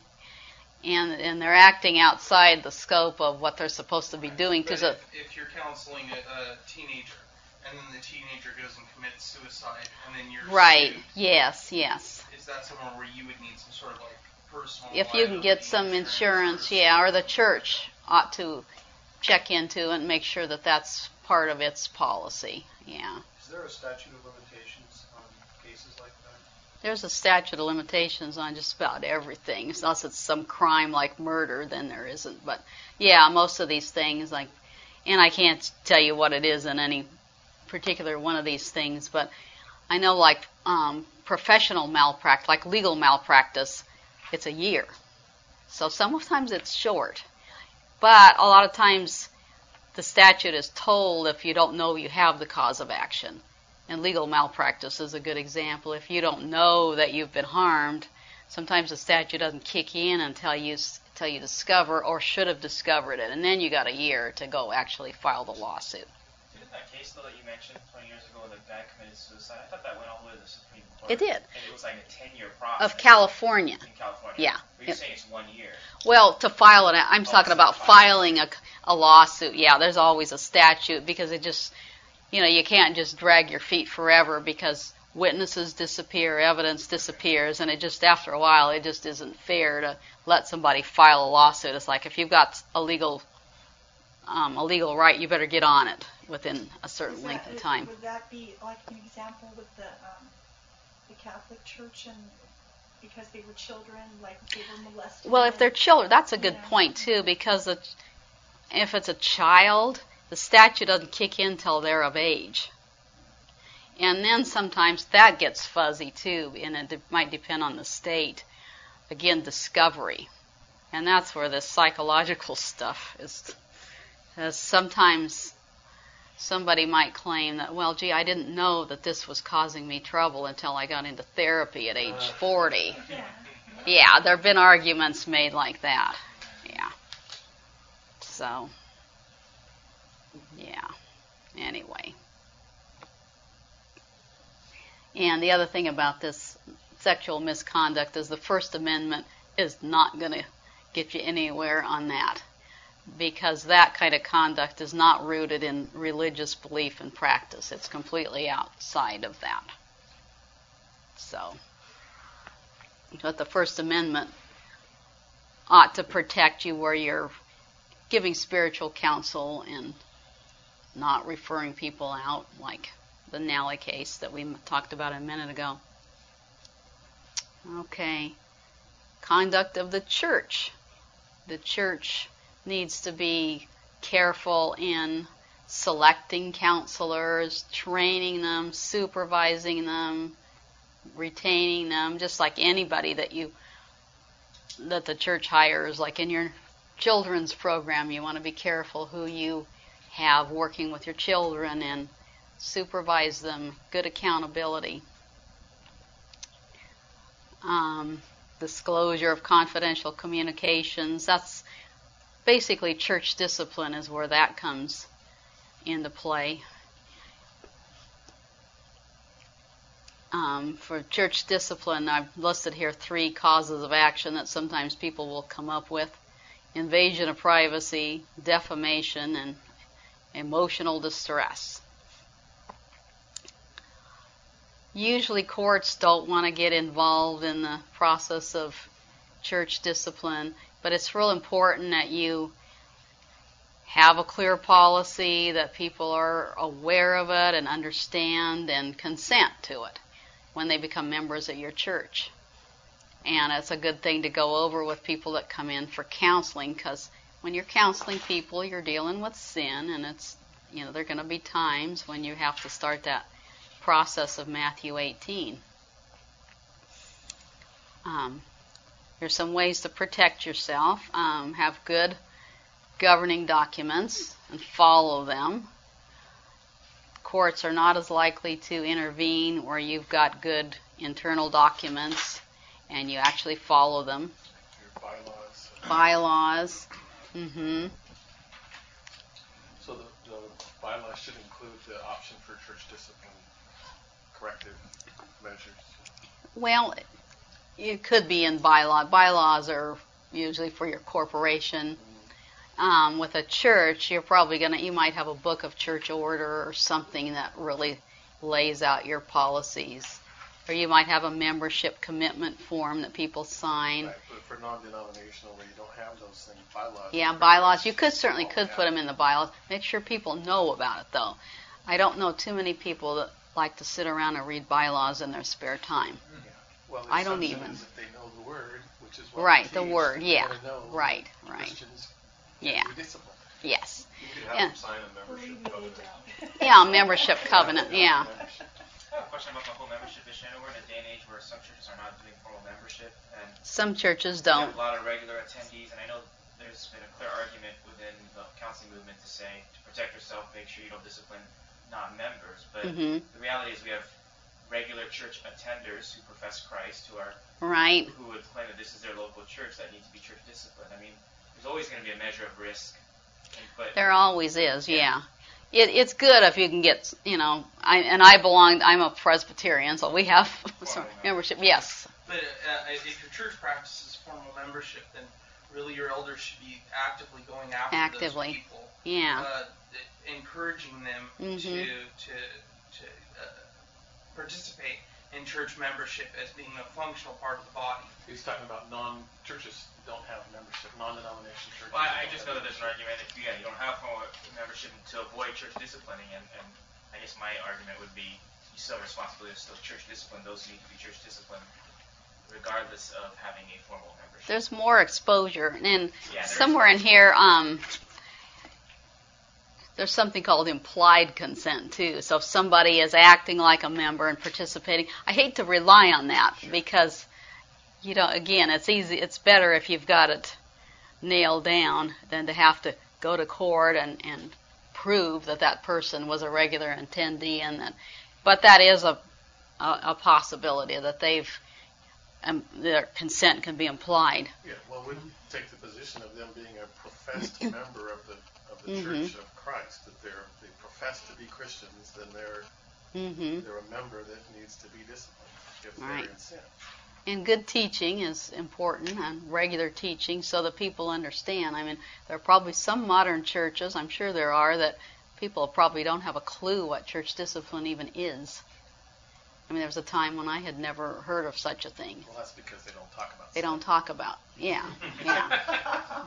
Speaker 1: and and they're acting outside the scope of what they're supposed to be doing.
Speaker 7: But
Speaker 1: Because
Speaker 7: if, if you're counseling a, a teenager, and then the teenager goes and commits suicide, and then you're
Speaker 1: right,
Speaker 7: sued,
Speaker 1: yes, yes.
Speaker 7: is that somewhere where you would need some sort of like personal
Speaker 1: If you can get
Speaker 7: liability
Speaker 1: some
Speaker 7: insurance,
Speaker 1: insurance,
Speaker 7: or
Speaker 1: yeah, or the church ought to check into and make sure that that's part of its policy. Yeah.
Speaker 8: Is there a statute of limitations on cases like that?
Speaker 1: There's a statute of limitations on just about everything, unless it's some crime like murder, then there isn't. But yeah, most of these things, like, and I can't tell you what it is in any particular one of these things, but I know like um, professional malpractice, like legal malpractice, it's a year. So sometimes it's short. But a lot of times the statute is told if you don't know you have the cause of action. And legal malpractice is a good example. If you don't know that you've been harmed, sometimes the statute doesn't kick in until you until you discover or should have discovered it. And then you got a year to go actually file the lawsuit.
Speaker 9: Didn't that case, though, that you mentioned twenty years ago, the guy committed suicide? I thought that went all the way to the Supreme Court.
Speaker 1: It did.
Speaker 9: And it was like a ten-year process.
Speaker 1: Of California.
Speaker 9: In California.
Speaker 1: Yeah.
Speaker 9: But you're saying it's one year.
Speaker 1: Well, to file it, I'm
Speaker 9: Oh,
Speaker 1: talking
Speaker 9: so
Speaker 1: about
Speaker 9: filing.
Speaker 1: filing a, a lawsuit. Yeah, there's always a statute because it just, you know, you can't just drag your feet forever because witnesses disappear, evidence disappears, and it just, after a while, it just isn't fair to let somebody file a lawsuit. It's like if you've got a legal, um, a legal right, you better get on it within a certain
Speaker 6: Is
Speaker 1: length
Speaker 6: that-
Speaker 1: of time.
Speaker 6: Would that be like an example with the um, the Catholic Church and because they were children, like they were molested?
Speaker 1: Well, if they're children, that's a good
Speaker 6: Yeah.
Speaker 1: point too, because the, if it's a child, the statute doesn't kick in till they're of age. And then sometimes that gets fuzzy too, and it de- might depend on the state. Again, discovery. And that's where this psychological stuff is. As sometimes somebody might claim that, well, gee, I didn't know that this was causing me trouble until I got into therapy at age forty.
Speaker 6: Yeah.
Speaker 1: Yeah, there have been arguments made like that. Yeah. So, yeah. Anyway. And the other thing about this sexual misconduct is the First Amendment is not going to get you anywhere on that, because that kind of conduct is not rooted in religious belief and practice. It's completely outside of that. So, but the First Amendment ought to protect you where you're giving spiritual counsel and not referring people out, like the Nally case that we talked about a minute ago. Okay. Conduct of the church. The church needs to be careful in selecting counselors, training them, supervising them, retaining them, just like anybody that you that the church hires. Like in your children's program, you want to be careful who you have working with your children and supervise them. Good accountability. Um, disclosure of confidential communications. That's basically church discipline is where that comes into play. Um, for church discipline, I've listed here three causes of action that sometimes people will come up with: invasion of privacy, defamation, and emotional distress. Usually courts don't want to get involved in the process of church discipline, but it's real important that you have a clear policy, that people are aware of it and understand and consent to it when they become members of your church. And it's a good thing to go over with people that come in for counseling, because when you're counseling people, you're dealing with sin, and it's, you know, there are going to be times when you have to start that process of Matthew eighteen. Um, there's some ways to protect yourself. Um, have good governing documents and follow them. Courts are not as likely to intervene where you've got good internal documents, and you actually follow them.
Speaker 3: Your bylaws.
Speaker 1: Bylaws. Mm-hmm.
Speaker 3: So the, the bylaws should include the option for church discipline corrective measures.
Speaker 1: Well, it could be in bylaw. Bylaws are usually for your corporation. Um, with a church, you're probably gonna. You might have a book of church order or something that really lays out your policies, or you might have a membership commitment form that people sign.
Speaker 3: Right, but for non-denominational where you don't have those things, bylaws.
Speaker 1: Yeah, bylaws. You could certainly could put them in the bylaws. Make sure people know about it, though. I don't know too many people that like to sit around and read bylaws in their spare time.
Speaker 3: Yeah. Well, the
Speaker 1: I don't
Speaker 3: assumption
Speaker 1: even.
Speaker 3: is if they know the word, which is what
Speaker 1: Right,
Speaker 3: we
Speaker 1: the
Speaker 3: teach,
Speaker 1: word.
Speaker 3: they're
Speaker 1: Yeah.
Speaker 3: gonna know
Speaker 1: Right. Right.
Speaker 3: Christians
Speaker 1: Yeah.
Speaker 3: be disciplined.
Speaker 1: Yes.
Speaker 10: You could have
Speaker 1: Yeah.
Speaker 10: them sign a membership covenant.
Speaker 1: Yeah, membership covenant. Yeah.
Speaker 9: I have a question about the whole membership issue. I know we're in a day and age where some churches are not doing formal membership, and
Speaker 1: Some churches
Speaker 9: we have
Speaker 1: don't.
Speaker 9: a lot of regular attendees, and I know there's been a clear argument within the counseling movement to say, to protect yourself, make sure you don't discipline non-members, but
Speaker 1: Mhm.
Speaker 9: the reality is we have regular church attenders who profess Christ, who are
Speaker 1: Right.
Speaker 9: who would claim that this is their local church that needs to be church disciplined. I mean, there's always going to be a measure of risk, but
Speaker 1: There always is, yeah. It, it's good if you can get, you know, I, and I belong, I'm a Presbyterian, so we have sorry, membership, yes.
Speaker 7: But uh, if your church practices formal membership, then really your elders should be actively going after
Speaker 1: Actively.
Speaker 7: those people,
Speaker 1: Yeah.
Speaker 7: uh, encouraging them
Speaker 1: Mhm.
Speaker 7: to to to uh, participate in church membership as being a functional part of the body.
Speaker 3: He's talking about non-churches don't have membership, non-denomination churches.
Speaker 9: Well, I, I
Speaker 3: don't
Speaker 9: just
Speaker 3: have
Speaker 9: know that there's an
Speaker 3: membership.
Speaker 9: argument if you, yeah, you don't have formal membership to avoid church disciplining, and, and I guess my argument would be you still have responsibility to still church discipline those who need to be church disciplined, regardless of having a formal membership.
Speaker 1: There's more exposure, and
Speaker 9: Yeah, there is
Speaker 1: somewhere in here, um, there's something called implied consent too. So if somebody is acting like a member and participating, I hate to rely on that because, you know, again, it's easy. It's better if you've got it nailed down than to have to go to court and, and prove that that person was a regular attendee. And that, but that is a a, a possibility that they've um, their consent can be implied.
Speaker 3: Yeah, well, we take the position of them being a professed member of the of the
Speaker 1: Mhm.
Speaker 3: Church of Christ, that they're they profess to be Christians, then they're
Speaker 1: Mm-hmm.
Speaker 3: they're a member that needs to be disciplined if
Speaker 1: Right.
Speaker 3: they're in sin.
Speaker 1: And good teaching is important, and regular teaching, so that people understand. I mean, there are probably some modern churches, I'm sure there are, that people probably don't have a clue what church discipline even is. I mean, there was a time when I had never heard of such a thing.
Speaker 3: Well, that's because they don't talk about
Speaker 1: They
Speaker 3: sin.
Speaker 1: don't talk about, yeah, yeah.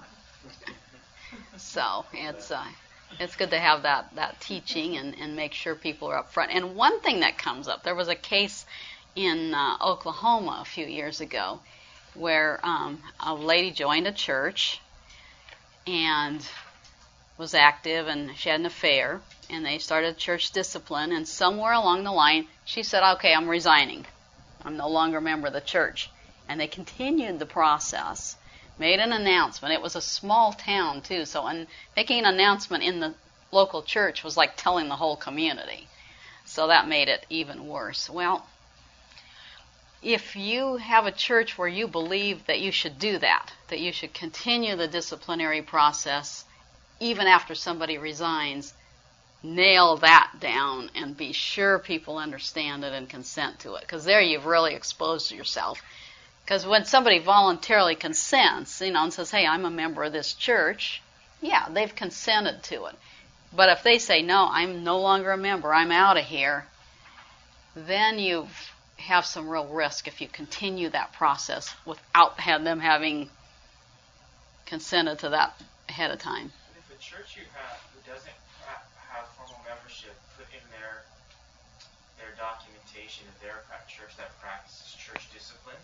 Speaker 1: So it's uh, it's good to have that, that teaching and, and make sure people are up front. And one thing that comes up, there was a case in uh, Oklahoma a few years ago where um, a lady joined a church and was active, and she had an affair, and they started church discipline, and somewhere along the line she said, okay, I'm resigning. I'm no longer a member of the church. And they continued the process, made an announcement. It was a small town, too, so and making an announcement in the local church was like telling the whole community. So that made it even worse. Well, if you have a church where you believe that you should do that, that you should continue the disciplinary process even after somebody resigns, nail that down and be sure people understand it and consent to it. Because there you've really exposed yourself. Because when somebody voluntarily consents, you know, and says, hey, I'm a member of this church, yeah, they've consented to it. But if they say, no, I'm no longer a member, I'm out of here, then you have some real risk if you continue that process without have them having consented to that ahead of time.
Speaker 9: But if a church you have who doesn't ha- have formal membership put in their their documentation that they're a church that practices church discipline,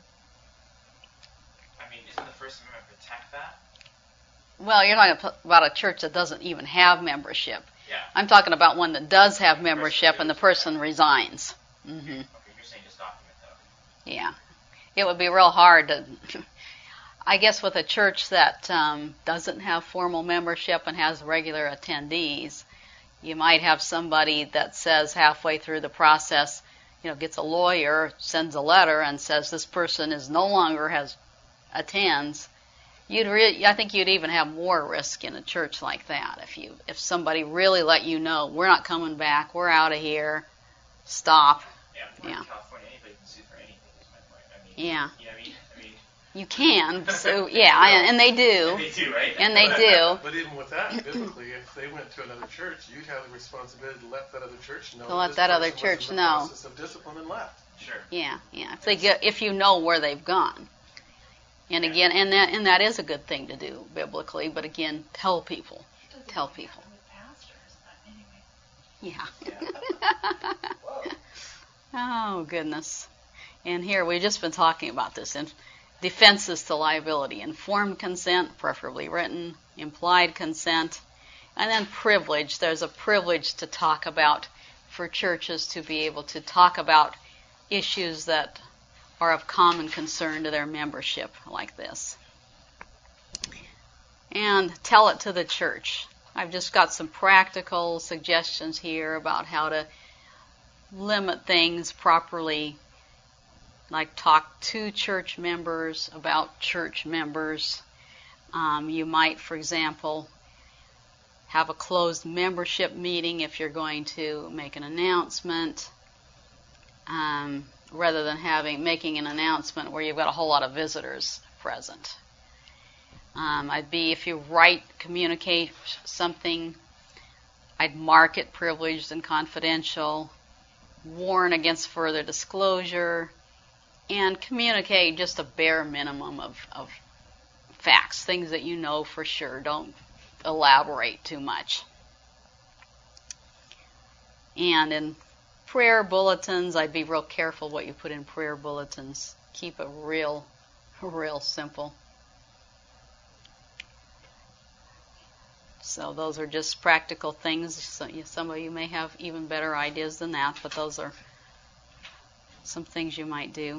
Speaker 9: I mean, isn't the First Amendment protect that?
Speaker 1: Well, you're talking about a church that doesn't even have membership.
Speaker 9: Yeah.
Speaker 1: I'm talking about one that does have membership and the person resigns. Mm-hmm.
Speaker 9: Okay, you're saying just document that.
Speaker 1: Yeah. It would be real hard to, I guess with a church that um, doesn't have formal membership and has regular attendees, you might have somebody that says halfway through the process, you know, gets a lawyer, sends a letter, and says this person is no longer has attends, you'd re- I think you'd even have more risk in a church like that if you if somebody really let you know we're not coming back, we're out of here, stop.
Speaker 9: Yeah, if we're
Speaker 1: Yeah.
Speaker 9: in California, anybody can sue for anything. Is my point. I mean,
Speaker 1: Yeah.
Speaker 9: You know what I mean? I mean,
Speaker 1: You can, so yeah, and, and they do,
Speaker 9: they do, right?
Speaker 1: and they do.
Speaker 3: But even with that, biblically, if they went to another church, you'd have the responsibility to let that other church know.
Speaker 1: To let
Speaker 3: this
Speaker 1: that other
Speaker 3: person was
Speaker 1: church
Speaker 3: in the
Speaker 1: know.
Speaker 3: process of discipline and left.
Speaker 9: Sure.
Speaker 1: Yeah, yeah. If they get, if you know where they've gone, and again, and that and that is a good thing to do biblically. But again, tell people, tell people. Yeah. Oh goodness. And here we've just been talking about this. In defenses to liability: informed consent, preferably written; implied consent; and then privilege. There's a privilege to talk about for churches to be able to talk about issues that are of common concern to their membership, like this. And tell it to the church. I've just got some practical suggestions here about how to limit things properly, like talk to church members about church members. Um, you might, for example, have a closed membership meeting if you're going to make an announcement, um, rather than having making an announcement where you've got a whole lot of visitors present. Um, I'd be, if you write, communicate something, I'd mark it privileged and confidential, warn against further disclosure, and communicate just a bare minimum of, of facts, things that you know for sure. Don't elaborate too much. And in prayer bulletins, I'd be real careful what you put in prayer bulletins. Keep it real, real simple. So those are just practical things. So some of you may have even better ideas than that, but those are some things you might do.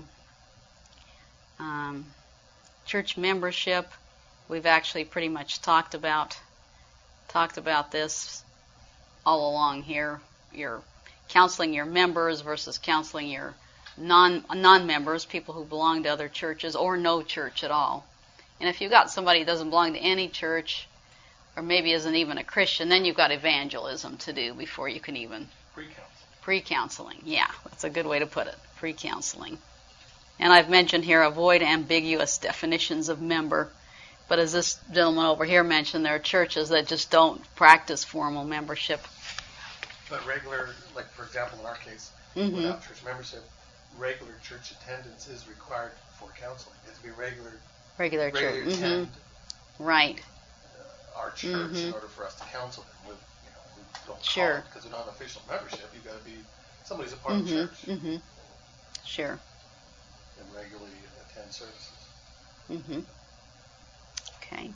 Speaker 1: Um, church membership, we've actually pretty much talked about talked about this all along here. You're counseling your members versus counseling your non non-members, people who belong to other churches or no church at all. And if you've got somebody who doesn't belong to any church, or maybe isn't even a Christian, then you've got evangelism to do before you can even...
Speaker 3: Pre-counseling.
Speaker 1: Pre-counseling, yeah, that's a good way to put it, pre-counseling. And I've mentioned here, avoid ambiguous definitions of member. But as this gentleman over here mentioned, there are churches that just don't practice formal membership.
Speaker 3: But regular, like for example in our case,
Speaker 1: Mm-hmm.
Speaker 3: without church membership, regular church attendance is required for counseling. It's to be regular,
Speaker 1: Regular
Speaker 3: regularly
Speaker 1: church.
Speaker 3: attend
Speaker 1: Mm-hmm. Right.
Speaker 3: uh, our church
Speaker 1: Mhm.
Speaker 3: in order for us to counsel them. With, you know, we don't
Speaker 1: Sure.
Speaker 3: call it because they're not official membership. You've got to be somebody's a part
Speaker 1: Mm-hmm.
Speaker 3: of the church
Speaker 1: Mm-hmm. Sure.
Speaker 3: and regularly attend services.
Speaker 1: Mm-hmm. Okay.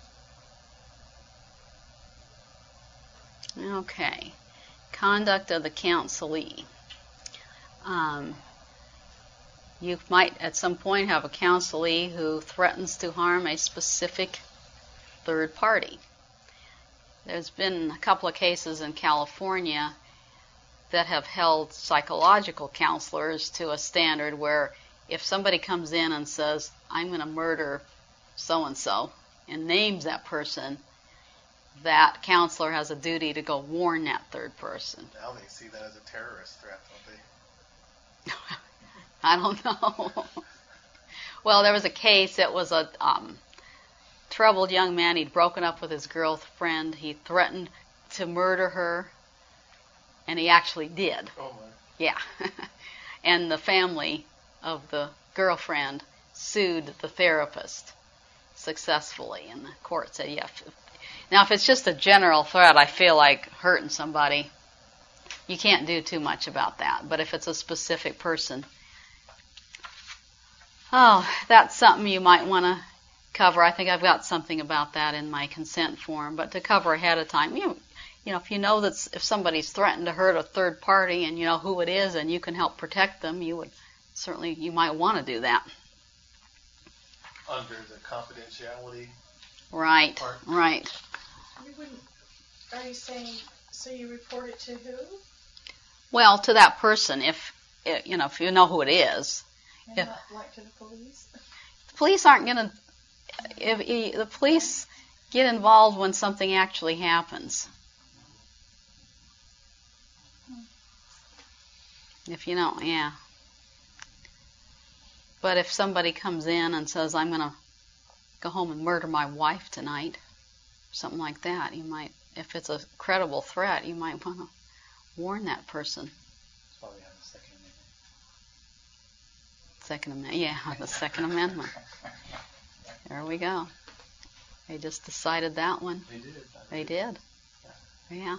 Speaker 1: Okay. Conduct of the counselee. Um, you might at some point have a counselee who threatens to harm a specific third party. There's been a couple of cases in California that have held psychological counselors to a standard where if somebody comes in and says, I'm going to murder so-and-so, and names that person, that counselor has a duty to go warn that third person.
Speaker 3: Now they see that as a terrorist threat, don't they?
Speaker 1: I don't know. Well, there was a case. It was a um, troubled young man. He'd broken up with his girlfriend. He threatened to murder her, and he actually did.
Speaker 3: Oh my.
Speaker 1: Yeah. And the family of the girlfriend sued the therapist successfully, and the court said, yeah. Now, if it's just a general threat, I feel like hurting somebody, you can't do too much about that. But if it's a specific person, oh, that's something you might want to cover. I think I've got something about that in my consent form, but to cover ahead of time, you know, you know, if you know that if somebody's threatened to hurt a third party and you know who it is and you can help protect them, you would certainly, you might want to do that.
Speaker 3: Under the confidentiality.
Speaker 1: Right,
Speaker 3: part.
Speaker 1: right.
Speaker 6: You wouldn't, are you saying, so you report it to who?
Speaker 1: Well, to that person, if it, you know, if you know who it is.
Speaker 6: And
Speaker 1: Yeah.
Speaker 6: not like to the police.
Speaker 1: The police aren't going to, if if the police get involved when something actually happens. If you know, yeah. But if somebody comes in and says, I'm going to go home and murder my wife tonight, something like that, you might, if it's a credible threat, you might want to warn that person.
Speaker 11: That's why we have the Second Amendment.
Speaker 1: Second Amendment, yeah, the Second Amendment. There we go. They just decided that one.
Speaker 11: They did.
Speaker 1: They did. Yeah.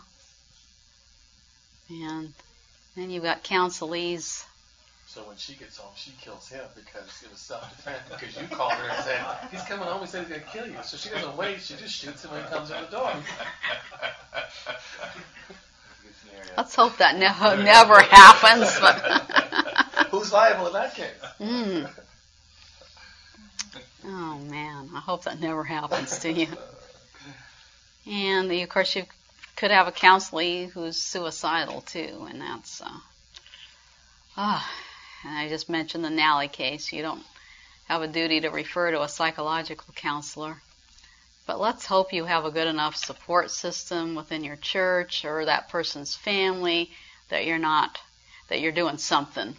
Speaker 1: And then you've got counselees.
Speaker 3: So when she gets home, she kills him because it was self-defense. Because you called her and said, he's coming home, he said he's going to kill you. So she doesn't wait, she just shoots him when he comes in the door.
Speaker 1: Let's hope that never never happens. But
Speaker 3: who's liable in that case?
Speaker 1: Mm. Oh man, I hope that never happens to you. And of course, you could have a counselee who's suicidal too, and that's. Uh, ah, and I just mentioned the Nally case. You don't have a duty to refer to a psychological counselor. But let's hope you have a good enough support system within your church or that person's family that you're not, that you're doing something.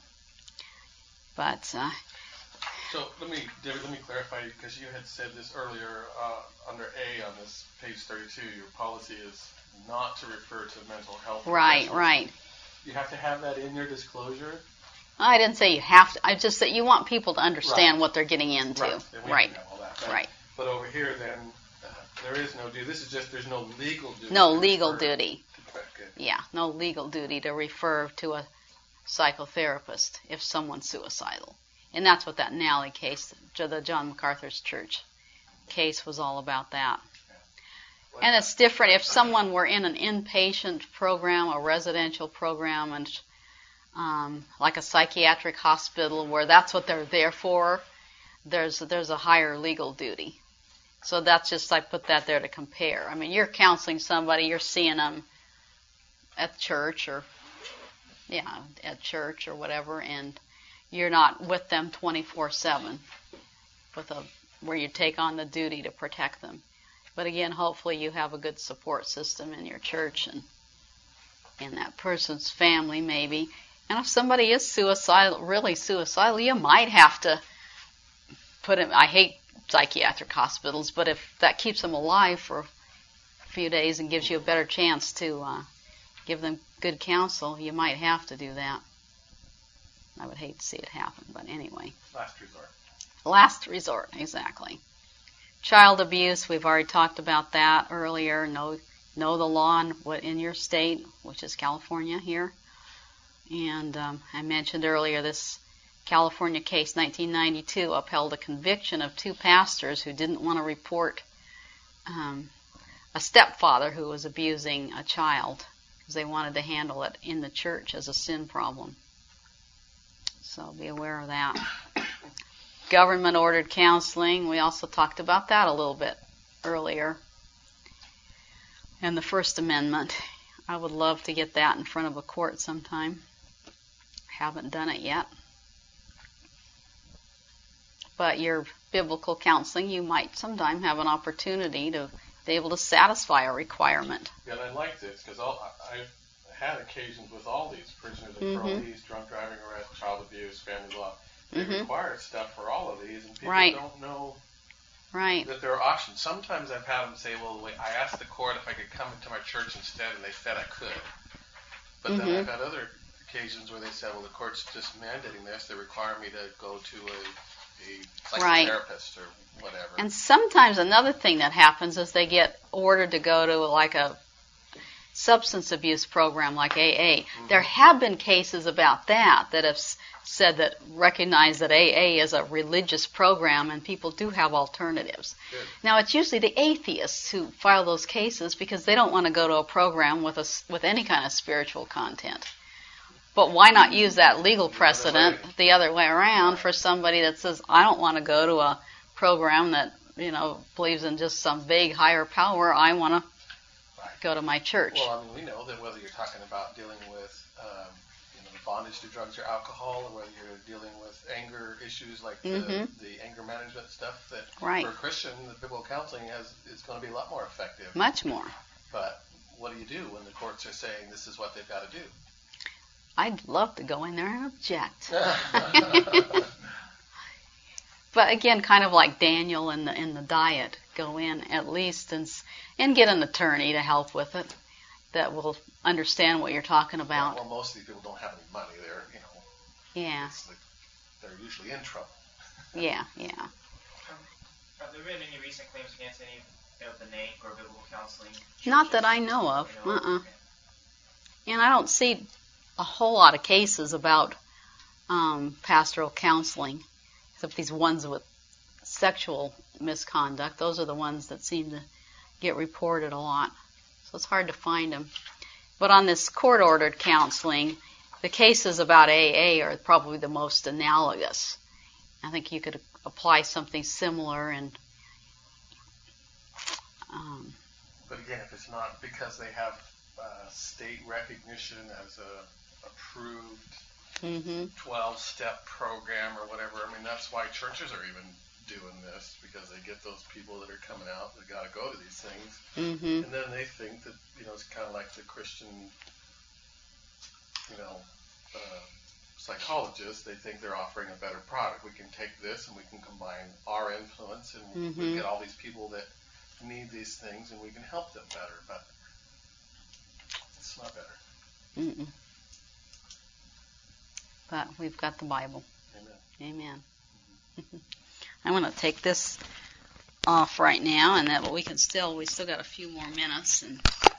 Speaker 1: But uh,
Speaker 3: so let me, David, let me clarify because you had said this earlier uh, under A on this page thirty-two. Your policy is not to refer to mental health.
Speaker 1: Right, right.
Speaker 3: You have to have that in your disclosure.
Speaker 1: I didn't say you have to. I just that you want people to understand
Speaker 3: Right.
Speaker 1: what they're getting into.
Speaker 3: Right. And we
Speaker 1: Right.
Speaker 3: know all that,
Speaker 1: Right.
Speaker 3: But over here, then, uh, there is no duty. This is just there's no legal duty.
Speaker 1: No
Speaker 3: to
Speaker 1: legal
Speaker 3: refer
Speaker 1: duty.
Speaker 3: to- good.
Speaker 1: Yeah, no legal duty to refer to a psychotherapist if someone's suicidal. And that's what that Nally case, the John MacArthur's Church case, was all about that. And it's different if someone were in an inpatient program, a residential program, and um, like a psychiatric hospital where that's what they're there for, there's there's a higher legal duty. So that's just, I put that there to compare. I mean, you're counseling somebody, you're seeing them at church or, yeah, at church or whatever, and you're not with them twenty-four seven with a where you take on the duty to protect them. But again, hopefully you have a good support system in your church and in that person's family maybe. And if somebody is suicidal, really suicidal, you might have to put him, I hate psychiatric hospitals, but if that keeps them alive for a few days and gives you a better chance to uh, give them good counsel, you might have to do that. I would hate to see it happen, but anyway.
Speaker 3: Last resort.
Speaker 1: Last resort, exactly. Child abuse, we've already talked about that earlier. Know, know the law in, what, in your state, which is California here. And um, I mentioned earlier this California case, nineteen ninety-two, upheld a conviction of two pastors who didn't want to report um, a stepfather who was abusing a child because they wanted to handle it in the church as a sin problem. So be aware of that. Government-ordered counseling, we also talked about that a little bit earlier. And the First Amendment, I would love to get that in front of a court sometime. Haven't done it yet. But your biblical counseling, you might sometime have an opportunity to be able to satisfy a requirement.
Speaker 3: Yeah, and I like this because I've had occasions with all these prisoners of
Speaker 1: Mm-hmm.
Speaker 3: parolees, drunk driving arrest, child abuse, family law. They
Speaker 1: Mm-hmm.
Speaker 3: require stuff for all of these, and people
Speaker 1: Right.
Speaker 3: don't know
Speaker 1: Right.
Speaker 3: that there are options. Sometimes I've had them say, well, wait, I asked the court if I could come into my church instead, and they said I could. But then
Speaker 1: Mhm.
Speaker 3: I've had other occasions where they said, well, the court's just mandating this. They require me to go to a, a
Speaker 1: Right.
Speaker 3: psychotherapist or whatever.
Speaker 1: And sometimes another thing that happens is they get ordered to go to like a substance abuse program like A A.
Speaker 3: Mm-hmm.
Speaker 1: There have been cases about that that have s- said that recognize that A A is a religious program and people do have alternatives.
Speaker 3: Good.
Speaker 1: Now it's usually the atheists who file those cases because they don't want to go to a program with a s with any kind of spiritual content. But why not use that legal precedent the other way around for somebody that says, I don't want to go to a program that, you know, believes in just some vague higher power. I want to go to my church.
Speaker 3: Well, I mean, we know that whether you're talking about dealing with, um, you know, bondage to drugs or alcohol, or whether you're dealing with anger issues like
Speaker 1: Mhm.
Speaker 3: the, the anger management stuff, that
Speaker 1: Right.
Speaker 3: for a Christian, the biblical counseling has is going to be a lot more effective.
Speaker 1: Much more.
Speaker 3: But what do you do when the courts are saying this is what they've got to do?
Speaker 1: I'd love to go in there and object. But again, kind of like Daniel in the in the diet, go in at least and s- and get an attorney to help with it that will understand what you're talking about.
Speaker 3: Well, most of these people don't have any money. They're, you know,
Speaker 1: Yeah,
Speaker 3: it's like they're usually in trouble.
Speaker 1: yeah, yeah.
Speaker 9: Um, have there been any recent claims against any of the N A C or biblical counseling?
Speaker 1: Not that I know of. Uh-uh. And I don't see a whole lot of cases about um, pastoral counseling, except these ones with sexual misconduct. Those are the ones that seem to get reported a lot. So it's hard to find them. But on this court-ordered counseling, the cases about A A are probably the most analogous. I think you could apply something similar and um,
Speaker 3: But again, if it's not because they have uh, state recognition as a approved
Speaker 1: mhm.
Speaker 3: twelve-step program or whatever, I mean, that's why churches are even doing this, because they get those people that are coming out that got to go to these things,
Speaker 1: Mhm.
Speaker 3: and then they think that, you know, it's kind of like the Christian, you know, uh, psychologists. They think they're offering a better product. We can take this and we can combine our influence and we
Speaker 1: Mhm.
Speaker 3: get all these people that need these things and we can help them better, but it's not better.
Speaker 1: Mm-mm. But we've got the Bible.
Speaker 3: Amen.
Speaker 1: Amen. I'm going to take this off right now, and that we can still, we still got a few more minutes, and